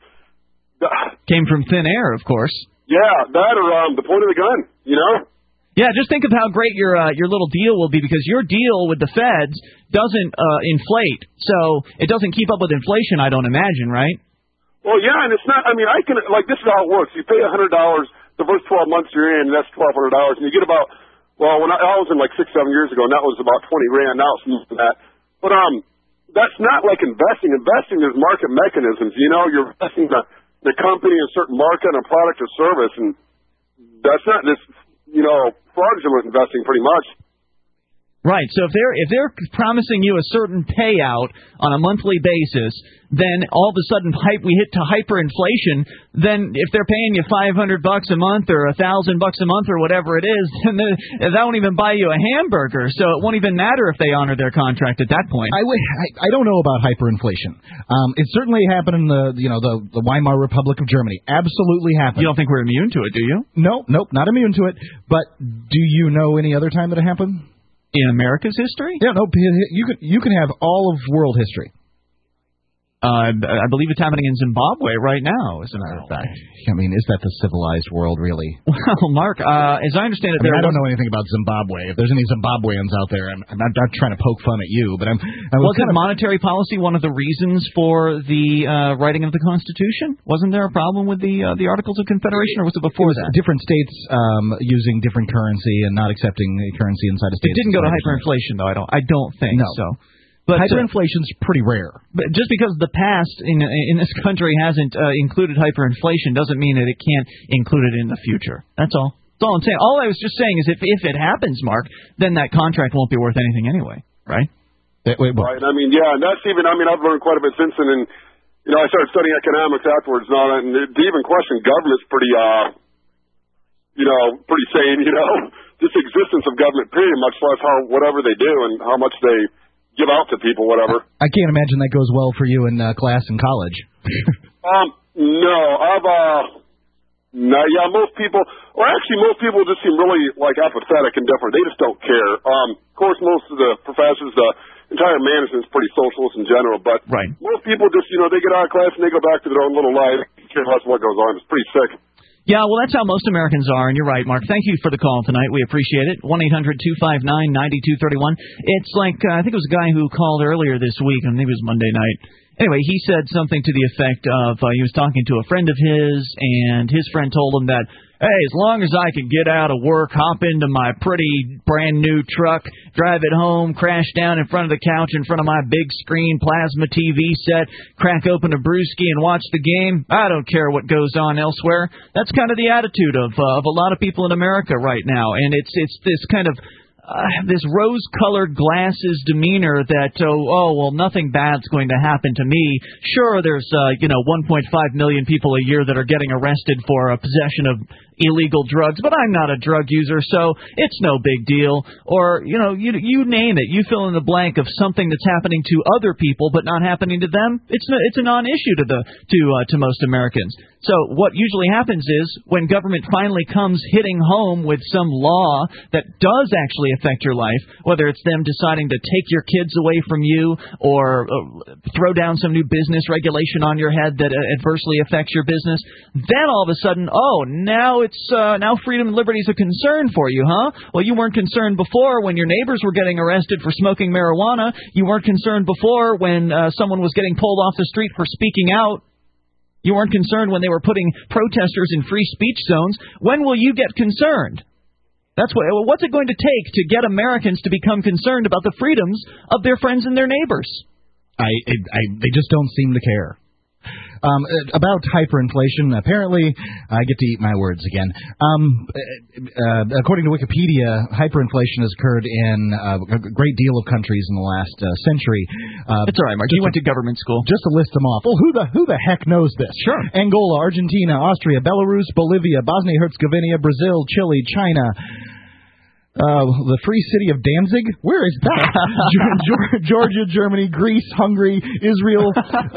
Speaker 2: came from thin air, of course.
Speaker 23: Yeah, that or um, the point of the gun. You know.
Speaker 2: Yeah, just think of how great your uh, your little deal will be, because your deal with the feds doesn't uh, inflate, so it doesn't keep up with inflation, I don't imagine, right?
Speaker 23: Well, yeah, and it's not. I mean, I can like this is how it works. You pay a hundred dollars the first twelve months you're in, and that's twelve hundred dollars, and you get about. Well, when I, I was in like six, seven years ago, and that was about twenty grand. Now it's more than that. But um, that's not like investing. Investing is market mechanisms. You know, you're investing the the company in a certain market, a product or service, and that's not this. You know, fraudulent investing, pretty much.
Speaker 2: Right. So if they're if they're promising you a certain payout on a monthly basis, then all of a sudden we hit to hyperinflation. Then if they're paying you five hundred bucks a month or a thousand bucks a month or whatever it is, then that won't even buy you a hamburger. So it won't even matter if they honor their contract at that point.
Speaker 3: I I, I don't know about hyperinflation. Um, it certainly happened in the you know the, the Weimar Republic of Germany. Absolutely happened.
Speaker 2: You don't think we're immune to it, do you?
Speaker 3: No, nope, not immune to it. But do you know any other time that it happened?
Speaker 2: In America's history?
Speaker 3: Yeah, no, you can you can have all of world history.
Speaker 2: Uh, I believe it's happening in Zimbabwe right now, as a matter of fact.
Speaker 3: I mean, is that the civilized world, really?
Speaker 2: Well, Mark, uh, as I understand it,
Speaker 3: I, mean,
Speaker 2: there
Speaker 3: I don't know anything about Zimbabwe. If there's any Zimbabweans out there, I'm, I'm not, not trying to poke fun at you, but I'm. I was
Speaker 2: Wasn't monetary policy one of the reasons for the uh, writing of the Constitution? Wasn't there a problem with the uh, the Articles of Confederation, or was it before
Speaker 3: it was
Speaker 2: that?
Speaker 3: Different states um, using different currency and not accepting currency inside a state.
Speaker 2: It didn't go to hyperinflation, though. I don't. I don't think
Speaker 3: no.
Speaker 2: so. But
Speaker 3: hyperinflation's uh, pretty rare.
Speaker 2: But just because the past in in this country hasn't uh, included hyperinflation doesn't mean that it can't include it in the future. That's all. That's all I'm saying. All I was just saying is if if it happens, Mark, then that contract won't be worth anything anyway, right?
Speaker 23: Wait, wait, right. I mean, yeah, and that's even. I mean, I've learned quite a bit since then, and you know, I started studying economics afterwards and all that, and to even question government's pretty, uh, you know, pretty sane. You know, just existence of government, period, much less how whatever they do and how much they give out to people, whatever.
Speaker 3: I can't imagine that goes well for you in uh, class in college.
Speaker 23: um, no, I've, uh, no, yeah, most people, or actually most people just seem really, like, apathetic and different. They just don't care. Um, of course, most of the professors, the entire management is pretty socialist in general, but
Speaker 2: right.
Speaker 23: most people just, you know, they get out of class and they go back to their own little life. They care less what goes on. It's pretty sick.
Speaker 2: Yeah, well, that's how most Americans are, and you're right, Mark. Thank you for the call tonight. We appreciate it. one eight hundred two five nine nine two three one. It's like, uh, I think it was a guy who called earlier this week, and I think it was Monday night. Anyway, he said something to the effect of uh, he was talking to a friend of his, and his friend told him that, hey, as long as I can get out of work, hop into my pretty brand-new truck, drive it home, crash down in front of the couch in front of my big screen plasma T V set, crack open a brewski and watch the game, I don't care what goes on elsewhere. That's kind of the attitude of uh, of a lot of people in America right now, and it's it's this kind of Uh, this rose-colored glasses demeanor that, oh, oh, well, nothing bad's going to happen to me. Sure, there's, uh, you know, one point five million people a year that are getting arrested for uh, possession of illegal drugs, but I'm not a drug user, so it's no big deal. Or, you know, you you name it. You fill in the blank of something that's happening to other people but not happening to them. It's no, it's a non-issue to the to uh, to most Americans. So what usually happens is when government finally comes hitting home with some law that does actually affect your life, whether it's them deciding to take your kids away from you or uh, throw down some new business regulation on your head that uh, adversely affects your business, then all of a sudden, oh, now it's uh, now freedom and liberty is a concern for you, huh? Well, you weren't concerned before when your neighbors were getting arrested for smoking marijuana. You weren't concerned before when uh, someone was getting pulled off the street for speaking out. You weren't concerned when they were putting protesters in free speech zones. When will you get concerned? That's what. What's it going to take to get Americans to become concerned about the freedoms of their friends and their neighbors?
Speaker 3: I, I, they just don't seem to care. Um, about hyperinflation, apparently, I get to eat my words again. Um, uh, according to Wikipedia, hyperinflation has occurred in uh, a great deal of countries in the last uh, century. Uh,
Speaker 2: it's all right, Mark. You went to government school.
Speaker 3: Just to list them off. Well, who the who the heck knows this?
Speaker 2: Sure.
Speaker 3: Angola, Argentina, Austria, Belarus, Bolivia, Bosnia-Herzegovina, Brazil, Chile, China. Uh, the free city of Danzig? Where is that? Georgia, Germany, Greece, Hungary, Israel.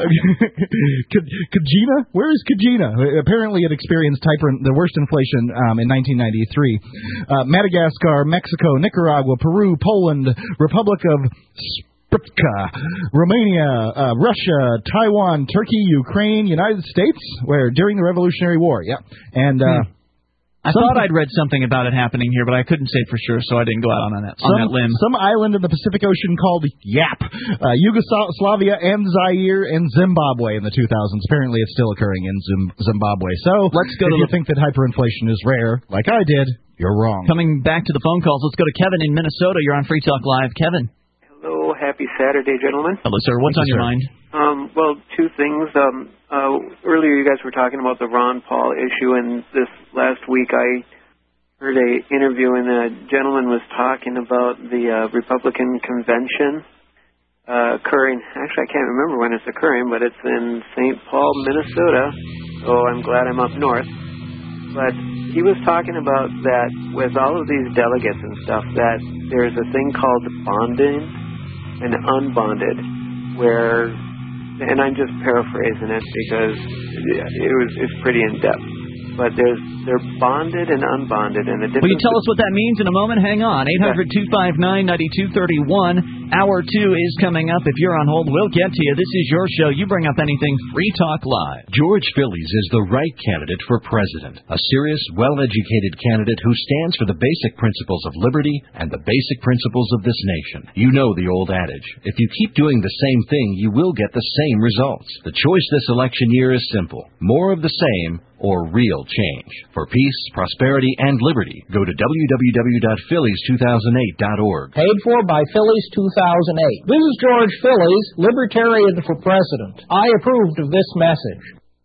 Speaker 3: Kajina? Where is Kajina? Apparently it experienced hyper, the worst inflation um, in nineteen ninety-three. Uh, Madagascar, Mexico, Nicaragua, Peru, Poland, Republic of Srpska, Romania, uh, Russia, Taiwan, Turkey, Ukraine, United States, where during the Revolutionary War, yeah. And... Uh,
Speaker 2: hmm. I some, thought I'd read something about it happening here, but I couldn't say for sure, so I didn't go out on that, on
Speaker 3: some,
Speaker 2: that limb.
Speaker 3: Some island in the Pacific Ocean called Yap, uh, Yugoslavia and Zaire and Zimbabwe in the two thousands. Apparently it's still occurring in Zim- Zimbabwe. So
Speaker 2: let's go
Speaker 3: if
Speaker 2: to
Speaker 3: you
Speaker 2: the...
Speaker 3: think that hyperinflation is rare, like I did, you're wrong.
Speaker 2: Coming back to the phone calls, let's go to Kevin in Minnesota. You're on Free Talk Live. Kevin.
Speaker 5: Hello, happy Saturday, gentlemen.
Speaker 2: Hello, sir. What's
Speaker 3: Thank
Speaker 2: on your
Speaker 3: sir.
Speaker 2: mind?
Speaker 5: Um, well, two things. Um, uh, earlier you guys were talking about the Ron Paul issue, and this last week I heard a interview, and the gentleman was talking about the uh, Republican convention uh, occurring. Actually, I can't remember when it's occurring, but it's in Saint Paul, Minnesota. So I'm glad I'm up north. But he was talking about that with all of these delegates and stuff, that there's a thing called bonding and unbonded, where, and I'm just paraphrasing it because it was it's pretty in depth. But there's they're bonded and unbonded, and the difference.
Speaker 2: Will you tell us what that means in a moment? Hang on. eight hundred two five nine nine two three one. Hour two is coming up. If you're on hold, we'll get to you. This is your show. You bring up anything. Free Talk Live.
Speaker 12: George Phillies is the right candidate for president. A serious, well-educated candidate who stands for the basic principles of liberty and the basic principles of this nation. You know the old adage. If you keep doing the same thing, you will get the same results. The choice this election year is simple. More of the same or real change. For peace, prosperity, and liberty, go to w w w dot phillies two thousand eight dot org.
Speaker 7: Paid for by Phillies two thousand eight. This is George Phillies, Libertarian for President. I approved of this message.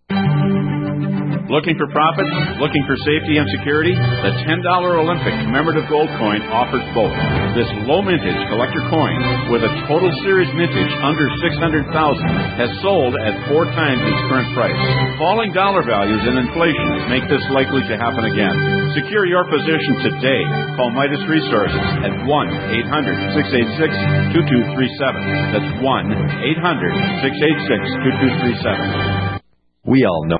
Speaker 8: Looking for profit? Looking for safety and security? The ten dollar Olympic commemorative gold coin offers both. This low mintage collector coin with a total series mintage under six hundred thousand dollars has sold at four times its current price. Falling dollar values and inflation make this likely to happen again. Secure your position today. Call Midas Resources at one eight hundred six eight six two two three seven. That's one eight hundred six eight six two two three seven.
Speaker 18: We all know